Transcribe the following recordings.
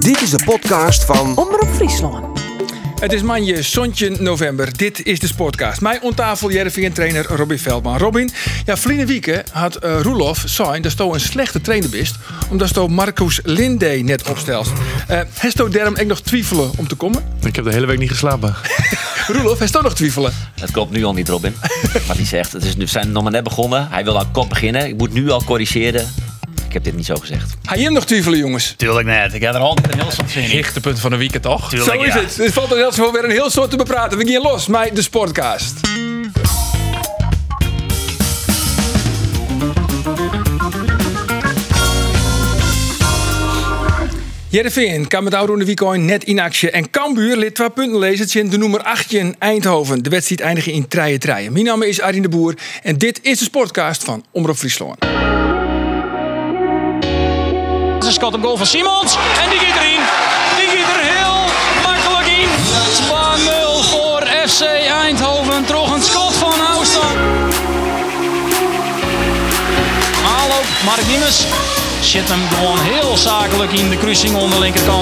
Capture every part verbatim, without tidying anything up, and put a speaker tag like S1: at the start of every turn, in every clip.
S1: Dit is de podcast van
S2: Omroep Friesland.
S3: Het is maandag, zeventien november. Dit is de Sportcast. Mij on tafel Jereveen-trainer Robin Veldman. Robin, ja, verleden week had uh, Roelof zijn dat je een slechte trainer bist, omdat je Marcus Linde net opstelt. Uh, Heeft je daarom echt nog twijfelen om te komen?
S4: Ik heb de hele week niet geslapen.
S3: Roelof, heeft je nog twijfelen?
S5: Het klopt nu al niet, Robin. Wat hij zegt. Het is, we zijn nog maar net begonnen. Hij wil aan kop beginnen. Ik moet nu al corrigeren. Ik heb dit niet zo gezegd.
S3: Ga je hem nog twijfelen, jongens?
S6: Tuurlijk net. Ik heb er altijd een heel soort zin in.
S7: Lichterpunt van de week, toch?
S6: Tuurlijk,
S3: Zo is
S6: ja.
S3: het. Het valt er zelfs wel weer een heel soort te bepraten. We gaan los met de Sportcast. Jereveen kwam met oude weekend net in actie. En Cambuur liet twee punten lezen in de nummer achttien Eindhoven. De wedstrijd eindigde in drie drie. Mijn naam is Arjen de Boer. En dit is de Sportcast van Omroep Friesland.
S8: Een schot op goal van Simons. En die gaat erin. Die gaat er heel makkelijk in. twee nul voor F C Eindhoven. Toch een schot van Houston. Hallo, Mark Diemers. Zit hem gewoon heel zakelijk in de kruising onder de linkerkant.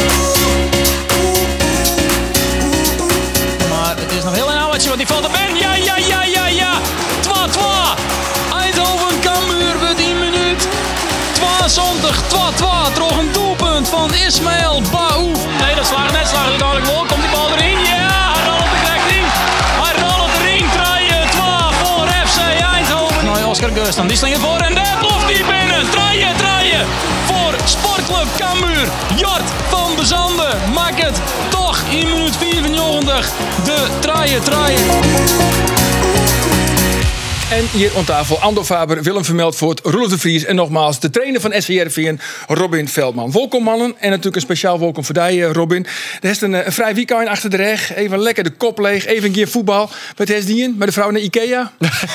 S8: Maar het is nog heel een ouwtje, want die valt er binnen. Ja, ja, ja, ja, ja. twee twee. Eindhoven Cambuur wordt in minuut tweeënzontig twee twee. Toch een doelpunt van Ismaël Baou. Nee, dat slaagt net. Slaagt uiteindelijk wel. Komt die bal erin? Ja, hij rolt de richting. Hij rolt erin. drie twee voor F C Eindhoven. Nou, Oscar Gustan, die slingt voor en daar ploft die binnen. drie drie voor Sportclub Cambuur. Jort van Bezanden maakt het toch in minuut vierennegentig de drie drie.
S3: En hier aan tafel Ando Faber, Willem Vermeldvoort, Roelof de Vries en nogmaals de trainer van S V Jereveen, Robin Veldman. Welkom mannen en natuurlijk een speciaal welkom voor jou, Robin. Er is een, een vrij weekend achter de rug, even lekker de kop leeg, even een keer voetbal. Wat is die in? Met de vrouw naar Ikea?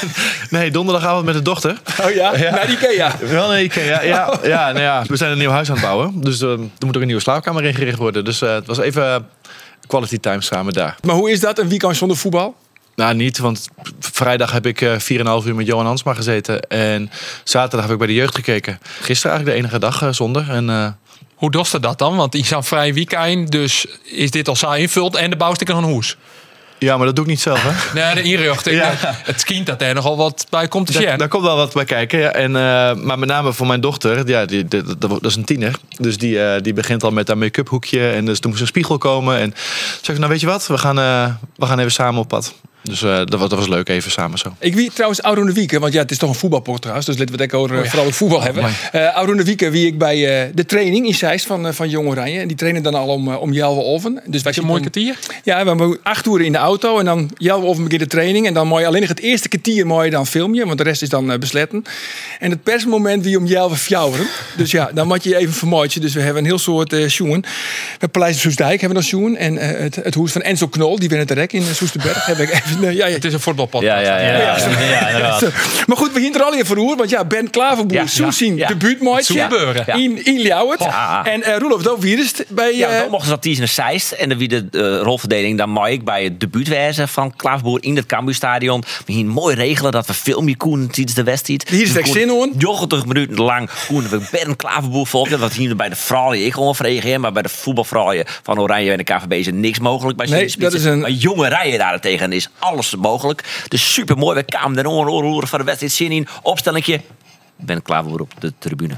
S4: Nee, donderdagavond met de dochter.
S3: Oh ja,
S4: Ja.
S3: naar Ikea.
S4: Wel naar Ikea, ja. ja, nou ja. We zijn een nieuw huis aan het bouwen. Dus uh, er moet ook een nieuwe slaapkamer ingericht worden. Dus uh, het was even quality time samen daar.
S3: Maar hoe is dat, een weekend zonder voetbal?
S4: Nou, niet, want vrijdag heb ik vier komma vijf uur met Johan Hansma gezeten. En zaterdag heb ik bij de jeugd gekeken. Gisteren eigenlijk de enige dag uh, zonder. En, uh,
S7: Hoe dost dat dan? Want die zijn vrij weekend, dus is dit al saai invult en de bouwstikker nog een hoes.
S4: ja, maar dat doe ik niet zelf, hè?
S7: Nee, de inrichting.
S4: Ja.
S7: Het kind dat er nogal wat bij komt te
S4: Daar,
S7: zien.
S4: daar komt wel wat bij kijken. Ja. En, uh, maar met name voor mijn dochter, ja, die, die, dat, dat is een tiener. Dus die, uh, die begint al met haar make-up hoekje. En dus toen moest een spiegel komen. En zeg ik, nou weet je wat, we gaan, uh, we gaan even samen op pad. Dus uh, dat, was, dat was leuk, even samen zo.
S3: Ik wie trouwens oude de week, want ja, het is toch een voetbalpodcast, dus laten we het ook over,
S7: Oh ja.
S3: vooral het voetbal hebben.
S4: mooi.
S3: Uh, oude de week wie ik bij uh, de training in Zeist van, uh, van Jong Oranje. En die trainen dan al om, uh, om Jelwe Oven. Dus wij
S7: Een mooi kwartier.
S3: Ja, we hebben acht uur in de auto en dan Jelwe Oven begint de training. En dan mooi alleen nog het eerste kwartier mooi dan film je, want de rest is dan uh, besletten. En het persmoment wie om Jelwe fjouweren. Dus ja, dan moet je even vermoeidje. Dus we hebben een heel soort uh, sjoen. Met Paleis Soestdijk hebben we dan sjoen. En uh, het, het hoes van Enzo Knol, die winnen het rek in uh, Soesterberg. heb ik even, uh, ja, ja.
S7: Het is een voetbalpodcast.
S5: Ja, ja, ja. ja, ja, ja, inderdaad.
S3: Maar goed, we hinten er al in verroer. Want ja, Ben Klaverboer,
S5: Ja,
S3: zo
S5: ja,
S3: zien
S5: ja.
S3: debuutmaatje
S7: Het Soebeuren.
S5: Ja.
S3: in, in Ljouwert.
S5: Ja.
S3: En uh, Roelof, dat wie is het bij...
S5: Ja,
S3: uh,
S5: dan mochten ze dat teasen naar Zeist. En dan wie de uh, rolverdeling, dan mag ik bij het debuutwijzen van Klaverboer in het Cambuurstadion. We hier mooi regelen dat we filmpje koen tijdens de wedstrijd.
S3: Hier is het echt zin hoor.
S5: negentig minuten lang koen we Ben Klaverboer volgen. Dat hier bij de vrouwen ik gewoon reageren, maar bij de voetbalvrouwen van Oranje en de K V B is er niks mogelijk. Bij
S3: Nee, dat is een-
S5: Maar jonge rijen daartegen is alles mogelijk. Dus super mooi. We kwamen er oren van de wedstrijd zin in. Opstellingje. Ben Klaverboer op de tribune.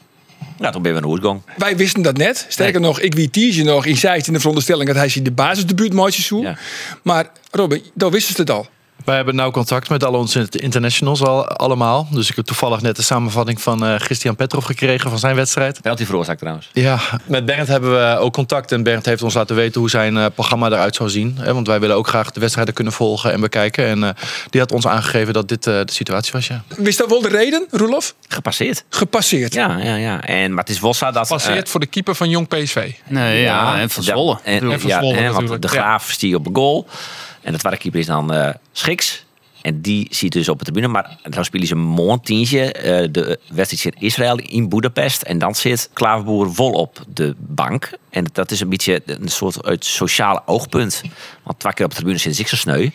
S5: Ja, toen ben we naar Hoedgang.
S3: Wij wisten dat net. Sterker nog, ik wie tease nog in Zeist in de veronderstelling dat hij zich de basisdebuutmaatje zoekt.
S5: Ja.
S3: Maar Robin, dat wisten ze het al.
S4: Wij hebben nauw contact met al onze internationals al, allemaal. Dus ik heb toevallig net de samenvatting van uh, Christian Petrov gekregen van zijn wedstrijd.
S5: Penalty veroorzaakt trouwens.
S4: Ja, met Bernd hebben we ook contact. En Bernd heeft ons laten weten hoe zijn uh, programma eruit zou zien. Hè, want wij willen ook graag de wedstrijden kunnen volgen en bekijken. En uh, die had ons aangegeven dat dit uh, de situatie was, ja.
S3: Wist dat wel de reden, Roelof?
S5: Gepasseerd.
S3: Gepasseerd.
S5: Ja, ja, ja. En, maar het is wel zo dat...
S7: Passeert
S5: uh,
S7: voor de keeper van Jong P S V.
S6: Nee, ja, en van Zwolle.
S5: Ja, en,
S7: En van
S5: ja,
S7: Zwolle
S5: hè, want
S7: natuurlijk.
S5: de Graaf stiert op de goal. En de tweede keeper is dan uh, Schiks. En die ziet dus op de tribune. Maar dan spelen ze een mondtientje. Uh, de wedstrijd in Israël in Boedapest. En dan zit Klaverboer vol op de bank. En dat is een beetje een soort uit sociale oogpunt. Want twee keer op de tribune zit ik zo sneu.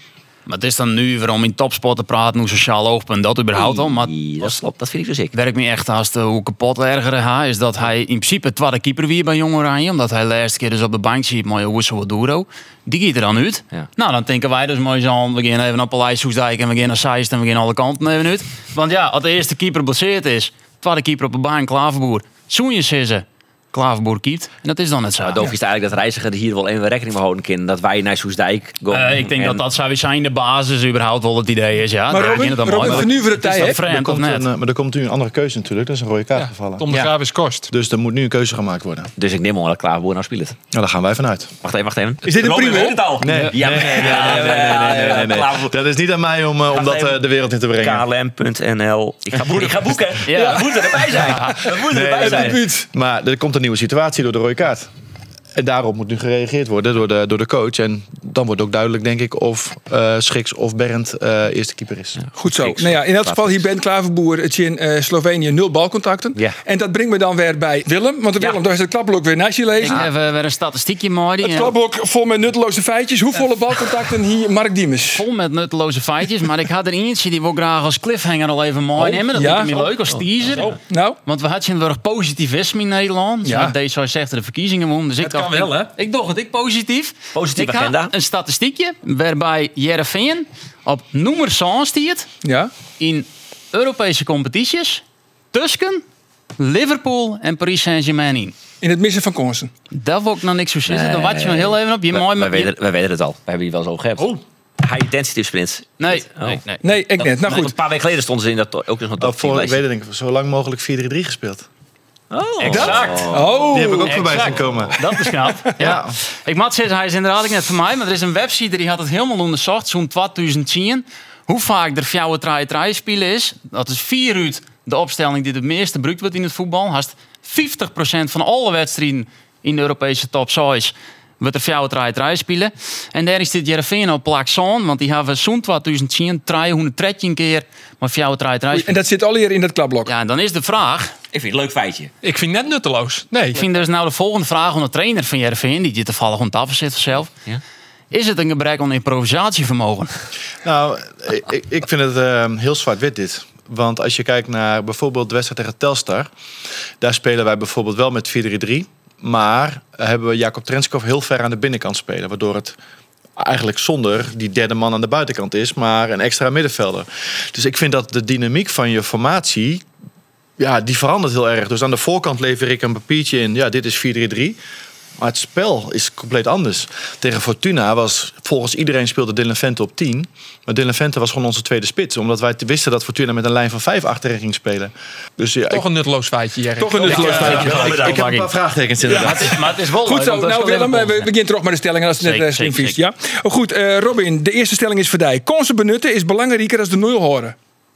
S6: maar het is dan nu weer om in topsport te praten, hoe sociaal oogpunt dat überhaupt al. Maar
S5: Nee, dat klopt, dat vind ik dus ik.
S6: werkt me echt als de, hoe kapot erger hij is dat hij in principe tweede keeper weer bij Jong Oranje, omdat hij de laatste keer dus op de bank ziet, maar Oesso Duro. Die giet er dan uit.
S5: Ja.
S6: Nou, dan denken wij dus mooi zo, we gaan even naar Paleis Soesdijk en we gaan naar Zeist en we gaan alle kanten even uit. Want ja, als de eerste keeper blesseerd is, tweede keeper op de bank, Klaverboer, Soenje sissen. Klaverboer kiet. En dat is dan het zo.
S5: Maar Doof is eigenlijk dat reiziger hier wel even rekening mee houden kunnen. Dat wij naar Soesdijk gaan.
S6: Uh, ik denk
S5: en...
S6: dat dat zou zijn de basis überhaupt wel het idee is. Ja.
S3: Maar
S6: Daar
S3: Robin,
S6: begint het dan
S3: Robin
S6: mooi.
S3: van nu voor de
S6: Is dat
S3: tijd, hè?
S6: vreemd
S4: Er
S6: of
S4: komt
S6: net?
S4: een, eh, maar er komt nu een andere keuze natuurlijk. Er is een rode kaart gevallen.
S7: Tom de
S5: Ja.
S7: Graaf is kost.
S4: Dus er moet nu een keuze gemaakt worden.
S5: Dus ik neem aan dat Klaverboer nou speelt.
S4: Nou, daar gaan wij vanuit.
S5: Wacht even, wacht even.
S3: Is dit een
S5: Robin
S3: primeur?
S5: weet het al.
S4: Nee,
S5: Ja,
S4: nee,
S5: nee,
S4: nee, nee, nee, nee, nee, nee.
S5: Klaverboer.
S4: Dat is niet aan mij om, uh, om dat uh, de wereld in te brengen.
S5: K L M punt N L. Ik ga boeken. Ik ga boeken. Ja. Dat moet erbij zijn. Dat moet erbij
S4: nee,
S5: zijn.
S3: Debuut.
S4: Maar er komt een nieuwe situatie door de rode kaart. En daarop moet nu gereageerd worden door de, door de coach. En dan wordt ook duidelijk, denk ik, of uh, Schiks of Bernd uh, eerste keeper is.
S3: Goed zo.
S5: Niks.
S3: Nou ja, in elk geval, hier Ben Klaverboer, het is in uh, Slovenië nul balcontacten.
S5: Ja.
S3: En dat brengt me dan weer bij Willem. Want de
S5: Ja.
S3: Willem, daar is het klapblok weer naast je lezen.
S6: Ik heb uh, weer een statistiekje mooi.
S3: Het
S6: Die,
S3: klapblok vol met nutteloze feitjes. Hoeveel balcontacten hier Mark Diemers?
S6: vol met nutteloze feitjes. Maar ik had er eentje die wil graag als cliffhanger al even mooi nemen. Dat
S3: ja.
S6: lijkt me leuk als teaser.
S3: Nou,
S6: Want we hadden een positivisme in Nederland.
S3: Ja.
S6: Ja. Deze zou zegt de verkiezingen won. Dus ik dacht,
S8: kan wel, hè?
S6: ik, ik dacht het ik positief.
S5: Positieve
S6: ik had
S5: agenda.
S6: een statistiekje waarbij Heerenveen op nummer zes stiert
S3: ja.
S6: in Europese competities tussen Liverpool en Paris Saint-Germain in.
S3: In het missen van kansen.
S6: Dat wil ik nog niks zo zeggen. Dan wacht je me heel even op. Je
S5: We,
S6: mooi
S5: we,
S6: met
S5: weten, we weten het al. We hebben hier wel eens over gehad. Oh. High intensity sprints.
S6: Nee,
S5: Oh.
S6: nee, nee.
S3: Nee, ik net. Nou
S5: Een
S3: goed.
S5: paar weken geleden stonden ze in dat ook eens een
S4: Oh,
S5: top
S4: voor, ik
S5: tien
S4: weet het, denk ik, zo lang mogelijk vier drie drie gespeeld.
S5: Oh.
S6: Exact.
S3: Oh.
S4: Die heb ik ook voorbij zien
S6: exact.
S4: komen.
S6: Dat is knap. Ja. Ik moet zeggen, hij is inderdaad ook net van mij, maar er is een website die had het helemaal onderzocht, zo'n twintig tien. Hoe vaak er fjouwe traai traai spelen is. Dat is vier uur de opstelling die het meeste gebruikt wordt in het voetbal. Haast vijftig procent van alle wedstrijden in de Europese top zes wordt er fjouwe traai traai spelen. En daar is dit Heerenveen op plak zo'n, want die hebben zo'n twintig tien driehonderddertien keer maar fjouwe traai traai
S3: En
S6: spelen.
S3: dat zit al hier in dat klapblok.
S6: Ja, en dan is de vraag.
S5: Ik vind het een leuk feitje.
S7: Ik vind het net nutteloos. Nee.
S6: Ik vind dus nou de volgende vraag aan de trainer van Heerenveen, die dit toevallig aan tafel zit zelf.
S5: Ja.
S6: Is het een gebrek aan improvisatievermogen?
S4: Nou, ik, ik vind het uh, heel zwart-wit dit. Want als je kijkt naar bijvoorbeeld de wedstrijd tegen Telstar. Daar spelen wij bijvoorbeeld wel met vier drie drie. Maar hebben we Jakob Trenskov heel ver aan de binnenkant spelen. Waardoor het eigenlijk zonder die derde man aan de buitenkant is. Maar een extra middenvelder. Dus ik vind dat de dynamiek van je formatie, ja, die verandert heel erg. Dus aan de voorkant lever ik een papiertje in. Ja, dit is vier drie drie. Maar het spel is compleet anders. Tegen Fortuna was volgens iedereen speelde Dylan Vente op tien. Maar Dylan Vente was gewoon onze tweede spits. Omdat wij wisten dat Fortuna met een lijn van vijf achterin ging spelen. Dus ja,
S7: Toch
S4: ik,
S7: een nutteloos feitje, Jerry.
S3: Toch een nutteloos feitje.
S4: ik, ik heb een paar vraagtekens inderdaad.
S6: Maar het is, maar het is wel
S3: Goed
S6: leuk,
S3: zo.
S6: want dat is
S3: Nou
S6: wel
S3: Willem,
S6: even
S3: we
S6: volgen.
S3: beginnen toch maar de stellingen als het net
S6: Zeker,
S3: uh, slim
S6: zeker,
S3: vies. Ja? Oh, goed, uh, Robin, de eerste stelling is voor jou. Kansen benutten is belangrijker dan de nul horen.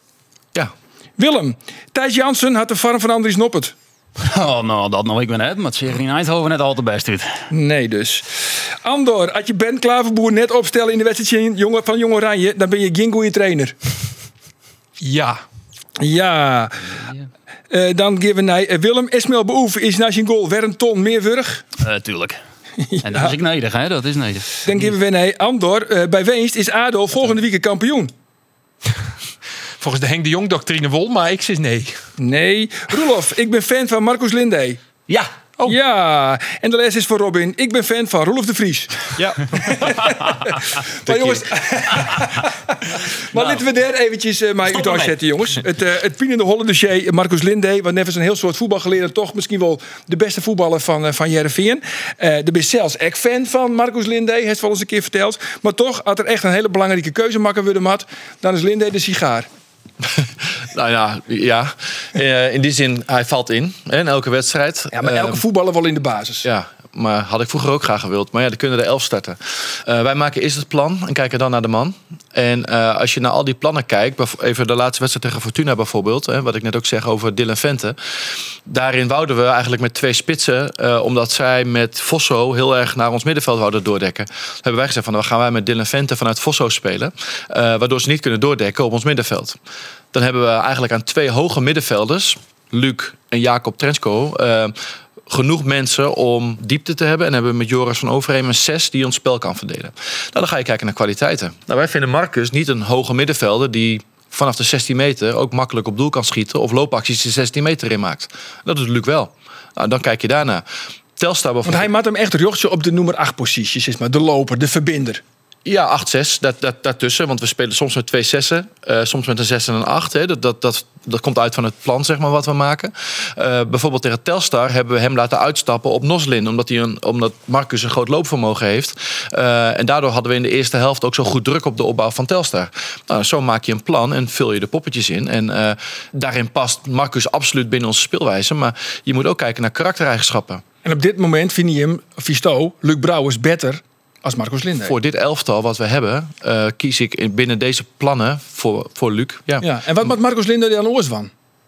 S4: Ja.
S3: Willem, Thijs Jansen had de farm van Andries Noppert.
S6: Oh, nou, dat nog ik ben net. Maar het ziet er in Eindhoven net al te best uit.
S3: Nee dus. Andor, als je Ben Klaverboer net opstellen in de wedstrijd jongen- van Jong Oranje, dan ben je geen goede trainer.
S7: Ja.
S3: Ja. Uh, dan geven we naar uh, Willem. Esmail Beoef is na zijn goal weer een ton meer wurg.
S6: Uh, tuurlijk. En dat is ik nodig, hè? Dat is nodig.
S3: Dan geven we naar Andor. Uh, bij Weenst is ADO volgende week kampioen.
S7: Volgens de Henk de Jong-doctrine wol, maar ik zeg nee.
S3: Nee. Roelof, ik ben fan van Marcus Lindey.
S5: Ja.
S7: Oh.
S3: Ja, en de les is voor Robin. Ik ben fan van Roelof de Vries.
S4: Ja.
S3: Maar jongens, maar laten we daar eventjes uh, maar uit
S5: ermee.
S3: zetten, jongens. Het, uh, het pienende Holle dossier, Marcus Lindey, wat net als een heel soort voetbalgeleerde, toch misschien wel de beste voetballer van, uh, van Heerenveen. Uh, er ben zelfs ik fan van Marcus Lindey, heeft het wel eens een keer verteld. Maar toch, als er echt een hele belangrijke keuze maken worden mat, dan is Lindey de sigaar.
S4: Nou ja, ja. Uh, in die zin, hij valt in. Hè, in elke wedstrijd.
S3: Ja, maar elke
S4: Uh,
S3: voetballer wel in de basis.
S4: Ja, maar had ik vroeger ook graag gewild. Maar ja, dan kunnen er elf starten. Uh, wij maken eerst het plan en kijken dan naar de man. En uh, als je naar al die plannen kijkt, bev- even de laatste wedstrijd tegen Fortuna bijvoorbeeld, hè, wat ik net ook zeg over Dylan Vente. Daarin wouden we eigenlijk met twee spitsen, uh, omdat zij met Vosso heel erg naar ons middenveld wouden doordekken. Hebben wij gezegd van, dan gaan wij met Dylan Vente vanuit Vosso spelen, uh, waardoor ze niet kunnen doordekken op ons middenveld. Dan hebben we eigenlijk aan twee hoge middenvelders, Luc en Jakob Trensko, uh, genoeg mensen om diepte te hebben. En hebben we met Joris van Overheem een zes die ons spel kan verdelen. Nou, dan ga je kijken naar kwaliteiten. Nou, wij vinden Marcus niet een hoge middenvelder die vanaf de zestien meter ook makkelijk op doel kan schieten. Of loopacties de zestien meter in maakt. Dat doet Luc wel. Nou, dan kijk je daarna. Telstar bijvoorbeeld.
S3: Want hij maakt hem echt rugje op de nummer acht positie. Zeg maar. De loper, de verbinder.
S4: Ja, acht zes, dat, dat, daartussen. Want we spelen soms met twee zessen. Uh, soms met een zes en een acht. Hè. Dat, dat, dat, dat komt uit van het plan, zeg maar, wat we maken. Uh, bijvoorbeeld tegen Telstar hebben we hem laten uitstappen op Noslin. Omdat, hij een, omdat Marcus een groot loopvermogen heeft. Uh, en daardoor hadden we in de eerste helft ook zo goed druk op de opbouw van Telstar. Nou, zo maak je een plan en vul je de poppetjes in. En uh, daarin past Marcus absoluut binnen onze speelwijze. Maar je moet ook kijken naar karaktereigenschappen.
S3: En op dit moment vind je hem, Visto, Luc Brouwers, beter als Marcus Linde.
S4: Voor dit elftal wat we hebben, uh, kies ik in, binnen deze plannen voor, voor Luc. Ja.
S3: Ja, en wat maakt Marcus Linde er dan oors van?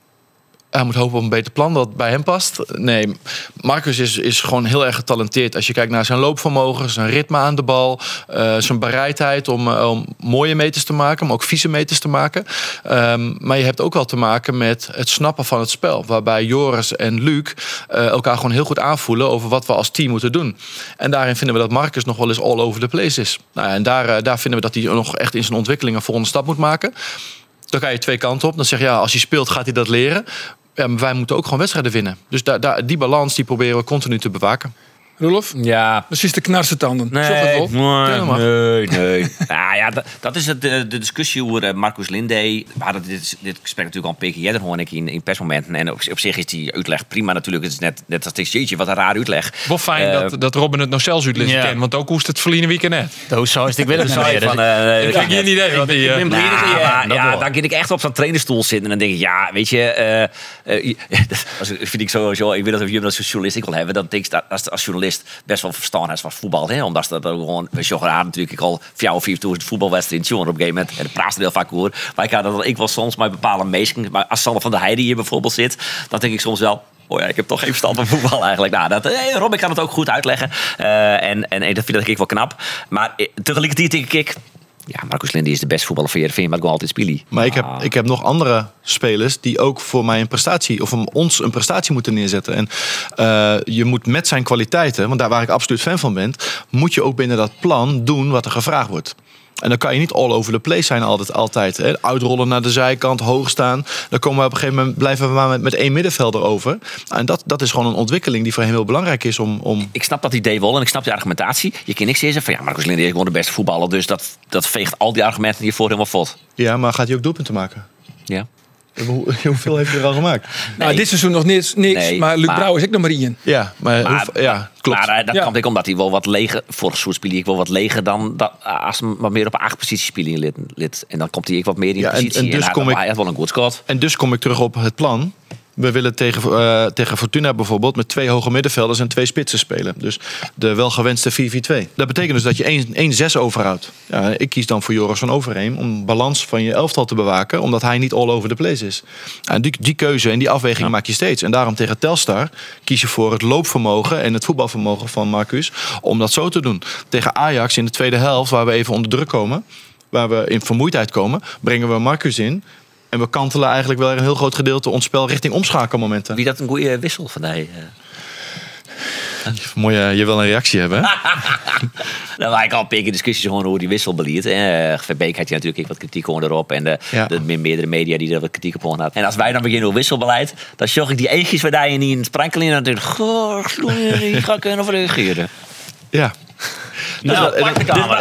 S4: Hij moet hopen op een beter plan dat bij hem past. Nee, Marcus is, is gewoon heel erg getalenteerd. Als je kijkt naar zijn loopvermogen, zijn ritme aan de bal, uh, zijn bereidheid om, uh, om mooie meters te maken, maar ook vieze meters te maken. Um, maar je hebt ook wel te maken met het snappen van het spel. Waarbij Joris en Luc uh, elkaar gewoon heel goed aanvoelen over wat we als team moeten doen. En daarin vinden we dat Marcus nog wel eens all over the place is. Nou, en daar, uh, daar vinden we dat hij nog echt in zijn ontwikkeling een volgende stap moet maken. Dan ga je twee kanten op. Dan zeg je, ja, als hij speelt gaat hij dat leren. Ja, maar wij moeten ook gewoon wedstrijden winnen. Dus daar, daar, die balans die proberen we continu te bewaken.
S3: Rolf?
S5: Ja.
S3: Precies de knarsetanden.
S5: Nee,
S3: Zeg het wel.
S5: nee, nee, nee. Nou ja, dat, dat is het, de, de discussie over uh, Marcus Linde. We hadden dit, dit gesprek natuurlijk al een paar keer eerder, hoor ik, in, in persmomenten. En op, op zich is die uitleg prima natuurlijk. Het is net, net als jeetje, wat een raar uitleg.
S7: Wel fijn
S5: Uh,
S7: dat, dat Robin het nog zelfs uitleggen
S6: Ja.
S7: kan. Want ook hoest het verliezen weekend net.
S6: Doos zo is het, ik wil het
S5: Dus
S6: niet meer.
S5: van,
S6: Dus
S5: uh,
S7: Ik heb geen idee wat hij...
S6: ik ben blij dat
S5: Nou,
S6: hij...
S5: maar,
S6: dat
S5: ja,
S6: wel.
S5: dan kan ik echt op zo'n trainerstoel zitten en dan denk ik, ja, weet je, uh, uh, dat vind ik sowieso, ik weet dat of je dat als journalist wil hebben, dan denk ik dat als, als journalist best wel verstaan is van voetbal, hè, omdat dat ook gewoon, we joggen aan natuurlijk, ik al vier of vijf toen voetbalwedstrijd in op een gegeven moment, en de praat er heel vaak over, maar ik had dat ik wel soms maar bepaalde meesken, maar als Sander van der Heijden hier bijvoorbeeld zit, dan denk ik soms wel, oh ja, ik heb toch geen verstand van voetbal eigenlijk. Nou, dat, hey, Rob, ik kan het ook goed uitleggen. Uh, en, en, en dat vind ik wel knap. Maar uh, tegelijkertijd denk ik, ja, Marcus Linde is de beste voetballer van Heerenveen, maar ik wil altijd spelen.
S4: Maar ik heb,
S5: Ah.
S4: ik heb nog andere spelers die ook voor mij een prestatie, of om ons een prestatie moeten neerzetten. En uh, je moet met zijn kwaliteiten, want daar waar ik absoluut fan van ben, moet je ook binnen dat plan doen wat er gevraagd wordt. En dan kan je niet all over the place zijn altijd. altijd hè. Uitrollen naar de zijkant, hoog staan. Dan komen we op een gegeven moment, blijven we maar met, met één middenvelder over. En dat, dat is gewoon een ontwikkeling die voor hem heel belangrijk is. Om, om...
S5: Ik snap dat idee wel en ik snap die argumentatie. Je kan niks zeggen van ja, Marcus Linde is gewoon de beste voetballer. Dus dat, dat veegt al die argumenten hiervoor helemaal vod.
S4: Ja, maar gaat hij ook doelpunten maken?
S5: Ja.
S4: Hoe, hoeveel heeft hij er al gemaakt?
S3: Nou,
S5: Nee.
S3: dit seizoen nog niks, niks
S5: Nee,
S3: maar Luc
S5: maar-
S3: Brouwers is ook nog maar één.
S4: Ja, maar,
S5: Maar,
S4: hoe- ja klopt.
S5: Maar uh, dat
S3: Ja.
S5: kan ik omdat hij wel wat leger, vorig seizoen speelde ik wel wat leger dan, dan als hij wat meer op een acht positie spelen lid, lid. En dan komt hij ik wat meer in
S4: Ja, en-
S5: positie.
S4: en dus
S5: hij,
S4: kom ik-
S5: hij had wel een goed schot.
S4: En dus kom ik terug op het plan. We willen tegen, uh, tegen Fortuna bijvoorbeeld met twee hoge middenvelders en twee spitsen spelen. Dus de welgewenste vier vier twee. Dat betekent dus dat je één zes overhoudt. Ja, ik kies dan voor Joris van Overheem om balans van je elftal te bewaken. Omdat hij niet all over the place is. En die, die keuze en die afweging maak je steeds. En daarom tegen Telstar kies je voor het loopvermogen en het voetbalvermogen van Marcus. Om dat zo te doen. Tegen Ajax in de tweede helft, waar we even onder druk komen. Waar we in vermoeidheid komen, brengen we Marcus in. En we kantelen eigenlijk wel een heel groot gedeelte ons spel richting omschakelmomenten.
S5: Wie dat een goede wissel van hij. Uh.
S4: Mooi, uh, je wil een reactie hebben, hè?
S5: Nou, maar ik al een paar keer discussies gewoon over die wisselbeleid. Uh, Verbeek had je natuurlijk ook wat kritiek onder erop. En de,
S4: Ja.
S5: de meerdere media die er wat kritiek op hadden. En als wij dan beginnen over wisselbeleid, dan zorg ik die eentjes waar daar je niet in sprankelen. En dan denk ik, goh, die ga ik kunnen reageren.
S4: Ja.
S6: Nou, pak de kamer.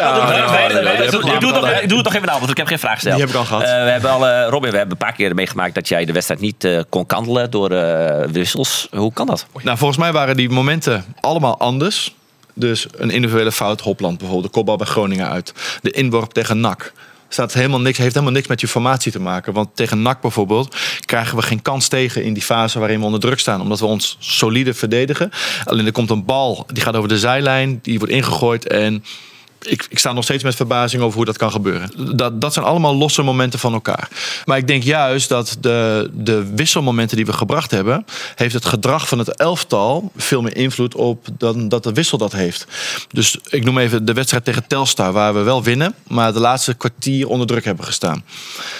S5: Ik doe het nog even nou, want ik heb geen vraag gesteld.
S4: Die heb ik al gehad.
S5: Uh, we hebben al, uh, Robin, we hebben een paar keer meegemaakt dat jij de wedstrijd niet uh, kon kantelen door uh, wissels. Hoe kan dat?
S4: Nou, volgens mij waren die momenten allemaal anders. Dus een individuele fout, Hopland bijvoorbeeld, de kopbal bij Groningen uit. De inworp tegen N A C. Staat helemaal niks, heeft helemaal niks met je formatie te maken. Want tegen N A C bijvoorbeeld krijgen we geen kans tegen in die fase waarin we onder druk staan. Omdat we ons solide verdedigen. Alleen er komt een bal, die gaat over de zijlijn, die wordt ingegooid en Ik, ik sta nog steeds met verbazing over hoe dat kan gebeuren. Dat, dat zijn allemaal losse momenten van elkaar. Maar ik denk juist dat de, de wisselmomenten die we gebracht hebben, heeft het gedrag van het elftal veel meer invloed op dan dat de wissel dat heeft. Dus ik noem even de wedstrijd tegen Telstar, waar we wel winnen, maar de laatste kwartier onder druk hebben gestaan.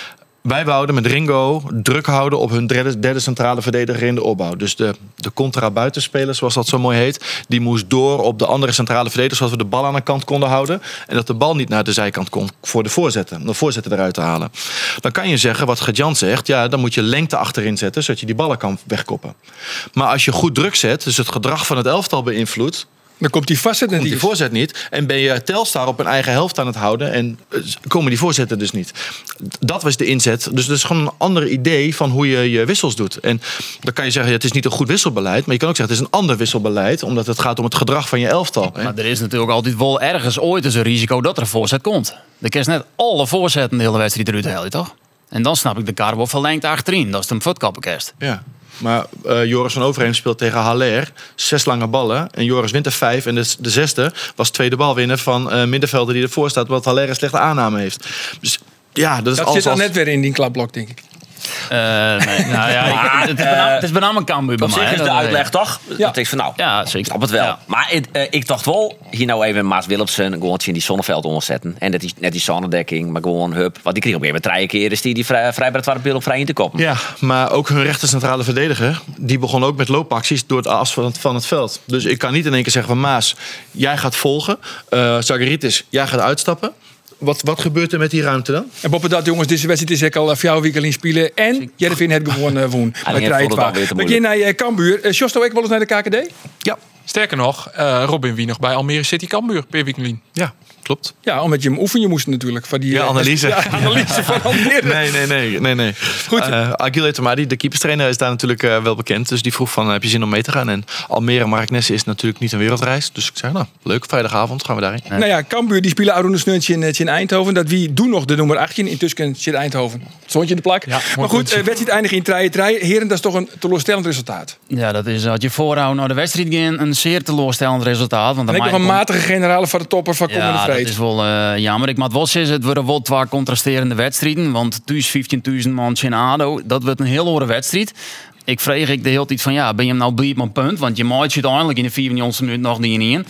S4: Wij wouden met Ringo druk houden op hun derde, derde centrale verdediger in de opbouw. Dus de, de contra-buitenspeler, zoals dat zo mooi heet, die moest door op de andere centrale verdediger, zodat we de bal aan de kant konden houden. En dat de bal niet naar de zijkant kon voor de voorzetten. Om de voorzetten eruit te halen. Dan kan je zeggen, wat Gert-Jan zegt, ja, dan moet je lengte achterin zetten, zodat je die ballen kan wegkoppen. Maar als je goed druk zet, dus het gedrag van het elftal beïnvloedt,
S3: Dan komt die vastzet
S4: komt
S3: niet.
S4: die voorzet niet. En ben je Telstar op een eigen helft aan het houden. En komen die voorzetten dus niet. Dat was de inzet. Dus dat is gewoon een ander idee van hoe je je wissels doet. En dan kan je zeggen, ja, het is niet een goed wisselbeleid. Maar je kan ook zeggen, het is een ander wisselbeleid. Omdat het gaat om het gedrag van je elftal.
S6: Maar er is natuurlijk altijd wel ergens ooit eens een risico dat er een voorzet komt. Dan kun je net alle voorzetten de hele wedstrijd eruit halen, toch? En dan snap ik de kar wel verlengd achterin. Dat is een voetkappenkast.
S4: Ja. Maar uh, Joris van Overheem speelt tegen Haller. Zes lange ballen. En Joris wint er vijf. En de, de zesde was tweede balwinnen van uh, middenvelder die ervoor staat. Wat Haller een slechte aanname heeft. Dus ja, dat is
S3: Dat
S4: alles
S3: zit dan
S4: als...
S3: net weer in die klapblok, denk ik.
S6: Uh, nee, nou ja, ik, het, is bijna, het is bijna een Cambuur bij
S5: Op
S6: mij.
S5: zich is
S6: hè,
S5: de
S6: dat-
S5: uitleg toch?
S3: Ja.
S5: Dat ik van nou,
S6: Ja,
S5: ik
S6: zeker.
S5: snap het wel.
S6: Ja.
S5: Maar ik, eh, ik dacht wel, hier nou even Maas Willemsen gewoon in die zonneveld omzetten. En dat die, net die zonnedekking, maar gewoon hup. Want die kreeg op een gegeven moment drie keer is die, die vrij, vrijbreid waren beeld op vrij in te koppen.
S4: Ja, maar ook hun rechter centrale verdediger, die begon ook met loopacties door het as van het, van het veld. Dus ik kan niet in één keer zeggen van Maas, jij gaat volgen. Uh, Zagaritis, jij gaat uitstappen. Wat, wat gebeurt er met die ruimte dan?
S3: En boven dat, jongens, deze wedstrijd is ook al vier weken in spelen. En Jervin heeft gewoon uh, woon.
S5: Hij heeft voelde het alweer te
S3: We gaan naar uh, Cambuur. Uh, Sjosto, ik wel eens naar de K K D?
S4: Ja,
S7: Sterker nog, uh, Robin wie nog bij Almere City Cambuur per weekend.
S4: ja, klopt.
S3: Ja, omdat je hem oefenen moest natuurlijk. Van die,
S4: Ja,
S3: uh,
S4: analyse.
S3: Ja, analyse van Almere.
S4: Nee, nee, nee, nee, nee.
S3: Goed.
S4: Uh, Aguil Etemadi, de keeperstrainer, is daar natuurlijk uh, wel bekend. Dus die vroeg van, heb je zin om mee te gaan? En Almere Marknesse is natuurlijk niet een wereldreis. Dus ik zei, nou, leuk, vrijdagavond gaan we daarheen.
S3: Nou ja, Cambuur die spelen Aruna Sneuntje in, in Eindhoven. Dat wie doen nog de nummer achttien. Intussen zit Eindhoven. Stond je in de plak.
S7: Ja, mooi
S3: maar goed,
S7: puntje.
S3: uh, wedstrijd eindigen in drie drie. Heren, dat is toch een teleurstellend resultaat.
S6: Ja, dat is als je voorhoudt naar de wedstrijd gaan een zeer teleurstellend resultaat. Want
S3: En
S6: dan
S3: ik nog een matige generale van de topper van komende
S6: Ja, dat
S3: vreed.
S6: is wel uh, jammer. Ik moet wel zeggen, het worden wel twee contrasterende wedstrijden. Want thuis vijftienduizend man in ADO, dat wordt een heel andere wedstrijd. Ik vreeg ik de hele tijd van, ja, ben je hem nou blij op mijn punt? Want je maakt je uiteindelijk in de vierentwintigste minuut nog niet in.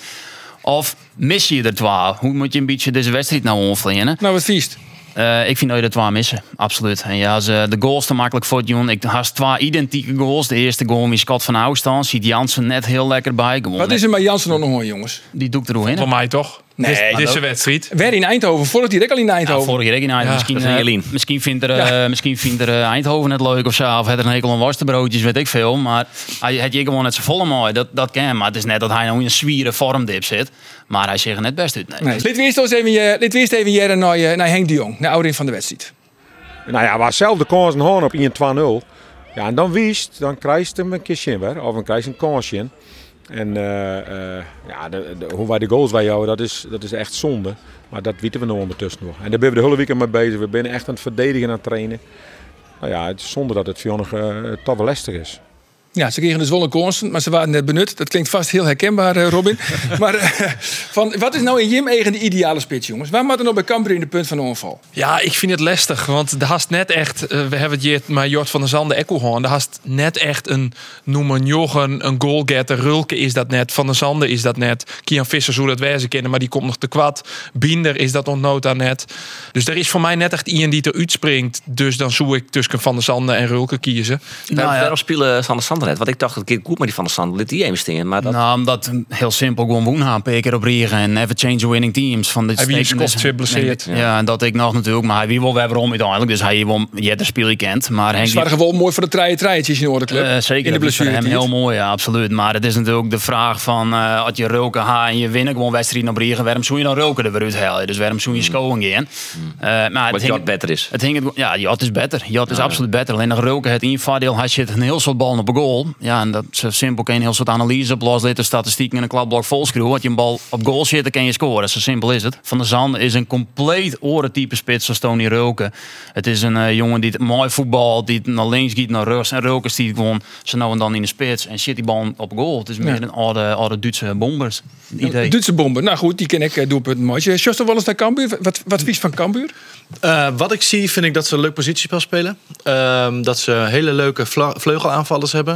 S6: Of mis je er twee? Hoe moet je een beetje deze wedstrijd nou onvliegen?
S3: Nou, wat viest.
S6: Uh, ik vind dat je er twee missen, absoluut. En ja, ze de goals te makkelijk voor doen. Ik had twee identieke goals. De eerste goal is Scott van Oustan. Ziet Jansen net heel lekker bij. Gewoon
S3: Wat is er met Jansen nog nog, jongens?
S6: Die doe ik er in.
S7: Van mij toch?
S3: Nee,
S7: Dit-
S3: maar
S7: Dit is
S6: dat-
S7: een wedstrijd.
S3: Weer in Eindhoven. Vorig direct al in
S6: Ja,
S3: Eindhoven.
S6: vorige week in Eindhoven.
S7: Ja,
S6: misschien,
S5: dat is een
S6: eh,
S5: Jelien.
S6: misschien vindt er, eh, misschien vindt er eh, Eindhoven het leuk of zo. Of het er een hekel aan worstenbroodjes, weet ik veel. Maar hij had je gewoon net zo volle mooi. Dat, dat kan. Maar het is net dat hij nou in een zwiere vormdip zit. Maar hij zegt er net best uit. Nee.
S3: Nee. Dit weerst eens even, je- dit weerst even jaren naar, je- naar Henk de Jong. Naar ouderin van de wedstrijd.
S1: Nou ja, waar zelf de kansen hadden op één twee nul. Ja, en dan wist, dan krijg je hem een keer weer. Of dan krijg je een kansje. En eh, eh, ja, de, de- hoe wij de goals bij jou, dat is, dat is echt zonde. Maar dat weten we nog ondertussen nog. En daar ben we de hele week mee bezig. We zijn echt aan het verdedigen en aan het trainen. Nou ja, het is zonde dat het voor ons uh, toch wel lastig is.
S3: Ja, ze kregen dus wel een kansen, maar ze waren net benut. Dat klinkt vast heel herkenbaar, eh, Robin. maar eh, van, wat is nou in Jim eigen de ideale spits, jongens? Waar moet er nou bij Cambuur in de punt van de onval?
S7: Ja, ik vind het lastig. Want de hast net echt, uh, we hebben het hier maar Jort van der Zande Ekko gewoon. De hast net echt een noemen Joggen, een goalgetter. Rulke is dat net. Van der Zande is dat net. Kian Visser zou dat wezen kennen, maar die komt nog te kwad. Binder is dat nog nota net. Dus er is voor mij net echt iemand die eruit springt. Dus dan zou ik tussen Van der Zande en Rulke kiezen.
S5: Nou,
S6: ja.
S5: Daarom spelen Sander Sander net. Want ik dacht dat ik goed met die Van der Sand liet die even staan. Maar dat...
S6: Nou, omdat heel simpel gewoon woen gaan, een keer op Riegen en never change the winning teams. Van dit
S7: Hij wie
S6: steken-
S7: Scott geblesseerd.
S6: Nee, ja, en dat ik nog natuurlijk, maar hij wie wel weer om uiteindelijk. Dus hij won, je de speel je kent. Maar Henk
S3: Ze waren gewoon mooi voor de treien treitjes in de Oordenclub.
S6: Uh, zeker,
S3: in de
S6: dat is voor hem
S3: blessure.
S6: heel mooi, ja, absoluut. Maar het is natuurlijk de vraag van, uh, als je Rulke haat en je winnen gewoon wedstrijd op Riegen, waarom zou je dan Rulke er weer uithalen? Dus waarom zou je scoren gaan? Uh, maar
S5: Wat
S6: het
S5: Jot beter is.
S6: Het hing, het- ja, Jot is beter. Jot is absoluut beter. Alleen nog Rulke het invaardeel, hij zit een heel soort ballen op een goal. Ja, en dat is simpel, kan je een heel soort analyse op loslitten, statistieken en een kladblok volschreeuwen. Als je een bal op goal zit, dan kan je scoren. Zo simpel is het. Van der Zand is een compleet orentype spits zoals Tony Rulke. Het is een uh, jongen die het mooi voetbal, die het naar links gaat, naar rechts. En Rulke stiet gewoon zo nou en dan in de spits en zit die bal op goal. Het is meer
S3: Ja.
S6: een oude, oude Duitse bombers. Idee.
S3: Duitse bomber. Nou goed, die ken ik uh, doelpunten mooi. Sjosto wel eens naar Cambuur. Wat, wat vies van Cambuur?
S4: Uh, wat ik zie, vind ik dat ze een leuk positiespel spelen. Uh, dat ze hele leuke vla- vleugelaanvallers hebben.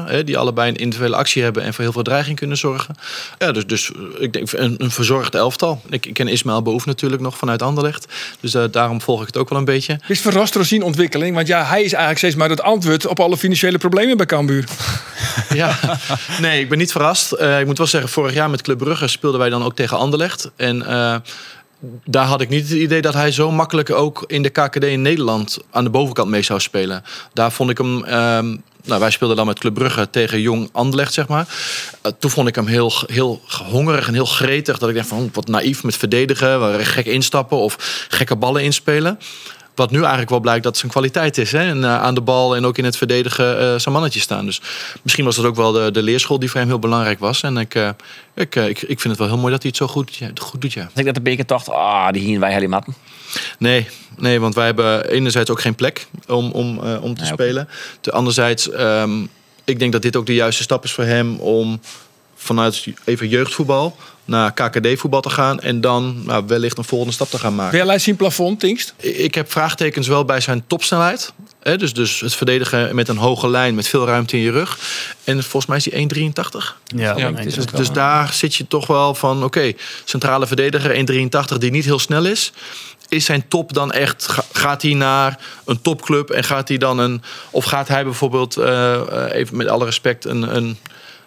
S4: Hè, die allebei een individuele actie hebben en voor heel veel dreiging kunnen zorgen. Ja, dus, dus ik denk een, een verzorgd elftal. Ik, ik ken Ismaël Bouf natuurlijk nog vanuit Anderlecht. Dus uh, daarom volg ik het ook wel een beetje.
S3: Is verrast door zien ontwikkeling? Want ja, hij is eigenlijk steeds maar het antwoord op alle financiële problemen bij Cambuur.
S4: Ja, nee, ik ben niet verrast. Uh, ik moet wel zeggen, vorig jaar met Club Brugge speelden wij dan ook tegen Anderlecht. En uh, daar had ik niet het idee dat hij zo makkelijk ook in de K K D in Nederland aan de bovenkant mee zou spelen. Daar vond ik hem... Uh, Nou, wij speelden dan met Club Brugge tegen Jong Anderlecht, zeg maar. Uh, toen vond ik hem heel, heel hongerig en heel gretig. Dat ik dacht van, wat naïef met verdedigen, gek instappen of gekke ballen inspelen. Wat nu eigenlijk wel blijkt dat zijn kwaliteit is. Hè? En, uh, aan de bal en ook in het verdedigen uh, zijn mannetje staan. Dus misschien was dat ook wel de, de leerschool die voor hem heel belangrijk was. En ik, uh, ik, uh, ik, ik vind het wel heel mooi dat hij het zo goed, ja, goed doet. Ja.
S5: Ik denk dat de beker dacht, ah, die hier wij helemaal matten.
S4: Nee, nee, want wij hebben enerzijds ook geen plek om, om, uh, om te
S5: nee,
S4: spelen. Te anderzijds, um, ik denk dat dit ook de juiste stap is voor hem om vanuit even jeugdvoetbal naar K K D-voetbal te gaan en dan nou, wellicht een volgende stap te gaan maken.
S3: Wel hij zijn plafond, Tinkst?
S4: Ik heb vraagtekens wel bij zijn topsnelheid. Hè, dus, dus het verdedigen met een hoge lijn met veel ruimte in je rug. En volgens mij is hij één drieëntachtig.
S6: Ja,
S7: Ja,
S6: nee,
S4: Dus,
S6: dat is
S4: dus
S6: wel-
S4: daar zit je toch wel van, oké, okay, centrale verdediger één drieëntachtig die niet heel snel is. Is zijn top dan echt, ga- gaat hij naar een topclub en gaat hij dan een, of gaat hij bijvoorbeeld, uh, even met alle respect, een, een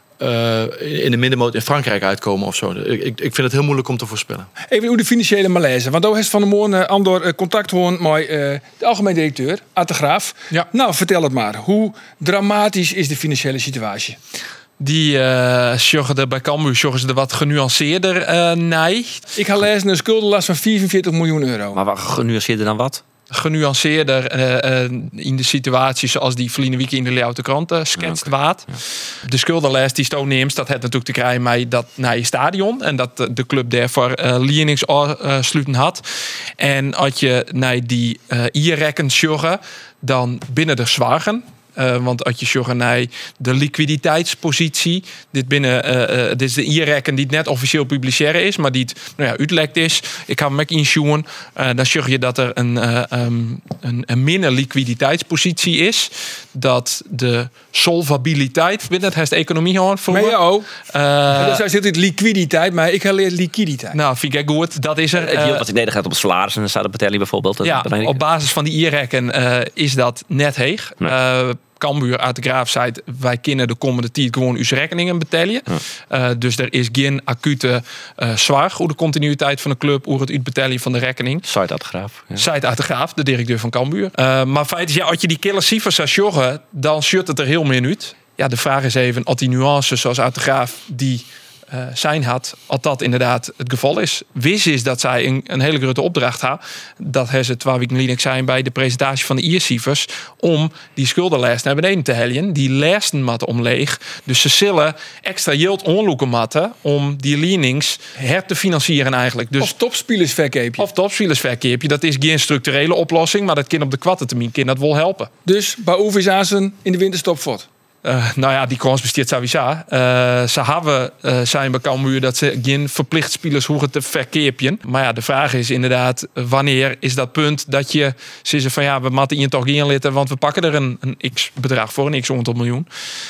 S4: uh, in de middenmoot in Frankrijk uitkomen of zo. Ik, ik vind het heel moeilijk om te voorspellen.
S3: Even hoe de financiële malaise. Want daar heeft Van der Moorn uh, Andor uh, contact hoorn met uh, de algemeen directeur, Art de Graaf.
S7: Ja.
S3: Nou, vertel het maar. Hoe dramatisch is de financiële situatie?
S7: Die uh, zorgen er bij Cambuur zorgen ze er wat genuanceerder uh, nee.
S3: Ik ga lezen een schuldenlast van vierenveertig miljoen euro.
S5: Maar wat genuanceerder dan wat?
S7: Genuanceerder uh, uh, in de situatie zoals die verleden week in de Leeuwarden Krant uh, schetst
S5: Ja, okay.
S7: waard. De schuldenlijst die Stoon neemt, dat heeft natuurlijk te krijgen met dat naar je stadion en dat de club daarvoor uh, leningen uh, sluiten had. En als je naar die uh, i-rekken zorgen, dan binnen de zwagen. Uh, want als je zorgt naar de liquiditeitspositie, dit binnen, uh, uh, dit is de i-rekken die het net officieel publiceren is, maar die het nou ja, uitlekt is. Ik ga hem ook inshowen. Uh, dan zorg je dat er een, uh, um, een, een minder liquiditeitspositie is. Dat de solvabiliteit binnen het heeft economie gewoon voor.
S3: Maar ja, oh.
S7: Uh,
S3: Dus hij zit in liquiditeit, maar ik ga leren liquiditeit.
S7: nou, vind ik goed. Dat is er.
S5: Het
S7: Uh,
S5: yield wat ik deed gaat op het salaris en dan staat de betelling bijvoorbeeld. Dat
S7: ja,
S5: belangrijk.
S7: op basis van die i-rekken uh, is dat net heeg.
S5: Nee.
S7: Uh, Cambuur uit de Graaf zei, wij kunnen de komende tijd gewoon uw rekeningen betalen.
S5: Ja.
S7: Uh, dus er is geen acute uh, zwaar hoe de continuïteit van de club, hoe het uitbetalen van de rekening.
S5: Site uit de Graaf. Ja.
S7: Zijt uit de Graaf, de directeur van Cambuur. Uh, maar feit is, ja, als je die killer cijfers zou zorgen, dan shirt het er heel meer uit. Ja, de vraag is even, of die nuances zoals uit de Graaf die uh, zijn had, als dat inderdaad het geval is. Wist is dat zij een, een hele grote opdracht had. Dat hebben ze twee weken geleden zijn bij de presentatie van de I R-cijfers om die schuldenlijst naar beneden te hellen. Die lijsten matten omleeg. Dus ze zullen extra yield onloeken matten om die leanings her te financieren eigenlijk. Dus
S3: Of topspelers verkeepje.
S7: of topspielersverkeerpje. Dat is geen structurele oplossing, maar dat kan op de korte termijn kan dat wel helpen.
S3: Dus Baouf is aan zijn in de winterstop voort.
S7: Uh, nou ja, die kans besteedt sowieso. Uh, ze hebben uh, zijn bij Cambuur dat ze geen verplicht spelers hoeven te verkeerpjen. Maar ja, de vraag is inderdaad, wanneer is dat punt dat je zeggen van ja, we moeten hier toch inlitten, want we pakken er een, een x-bedrag voor, een x-honderd miljoen.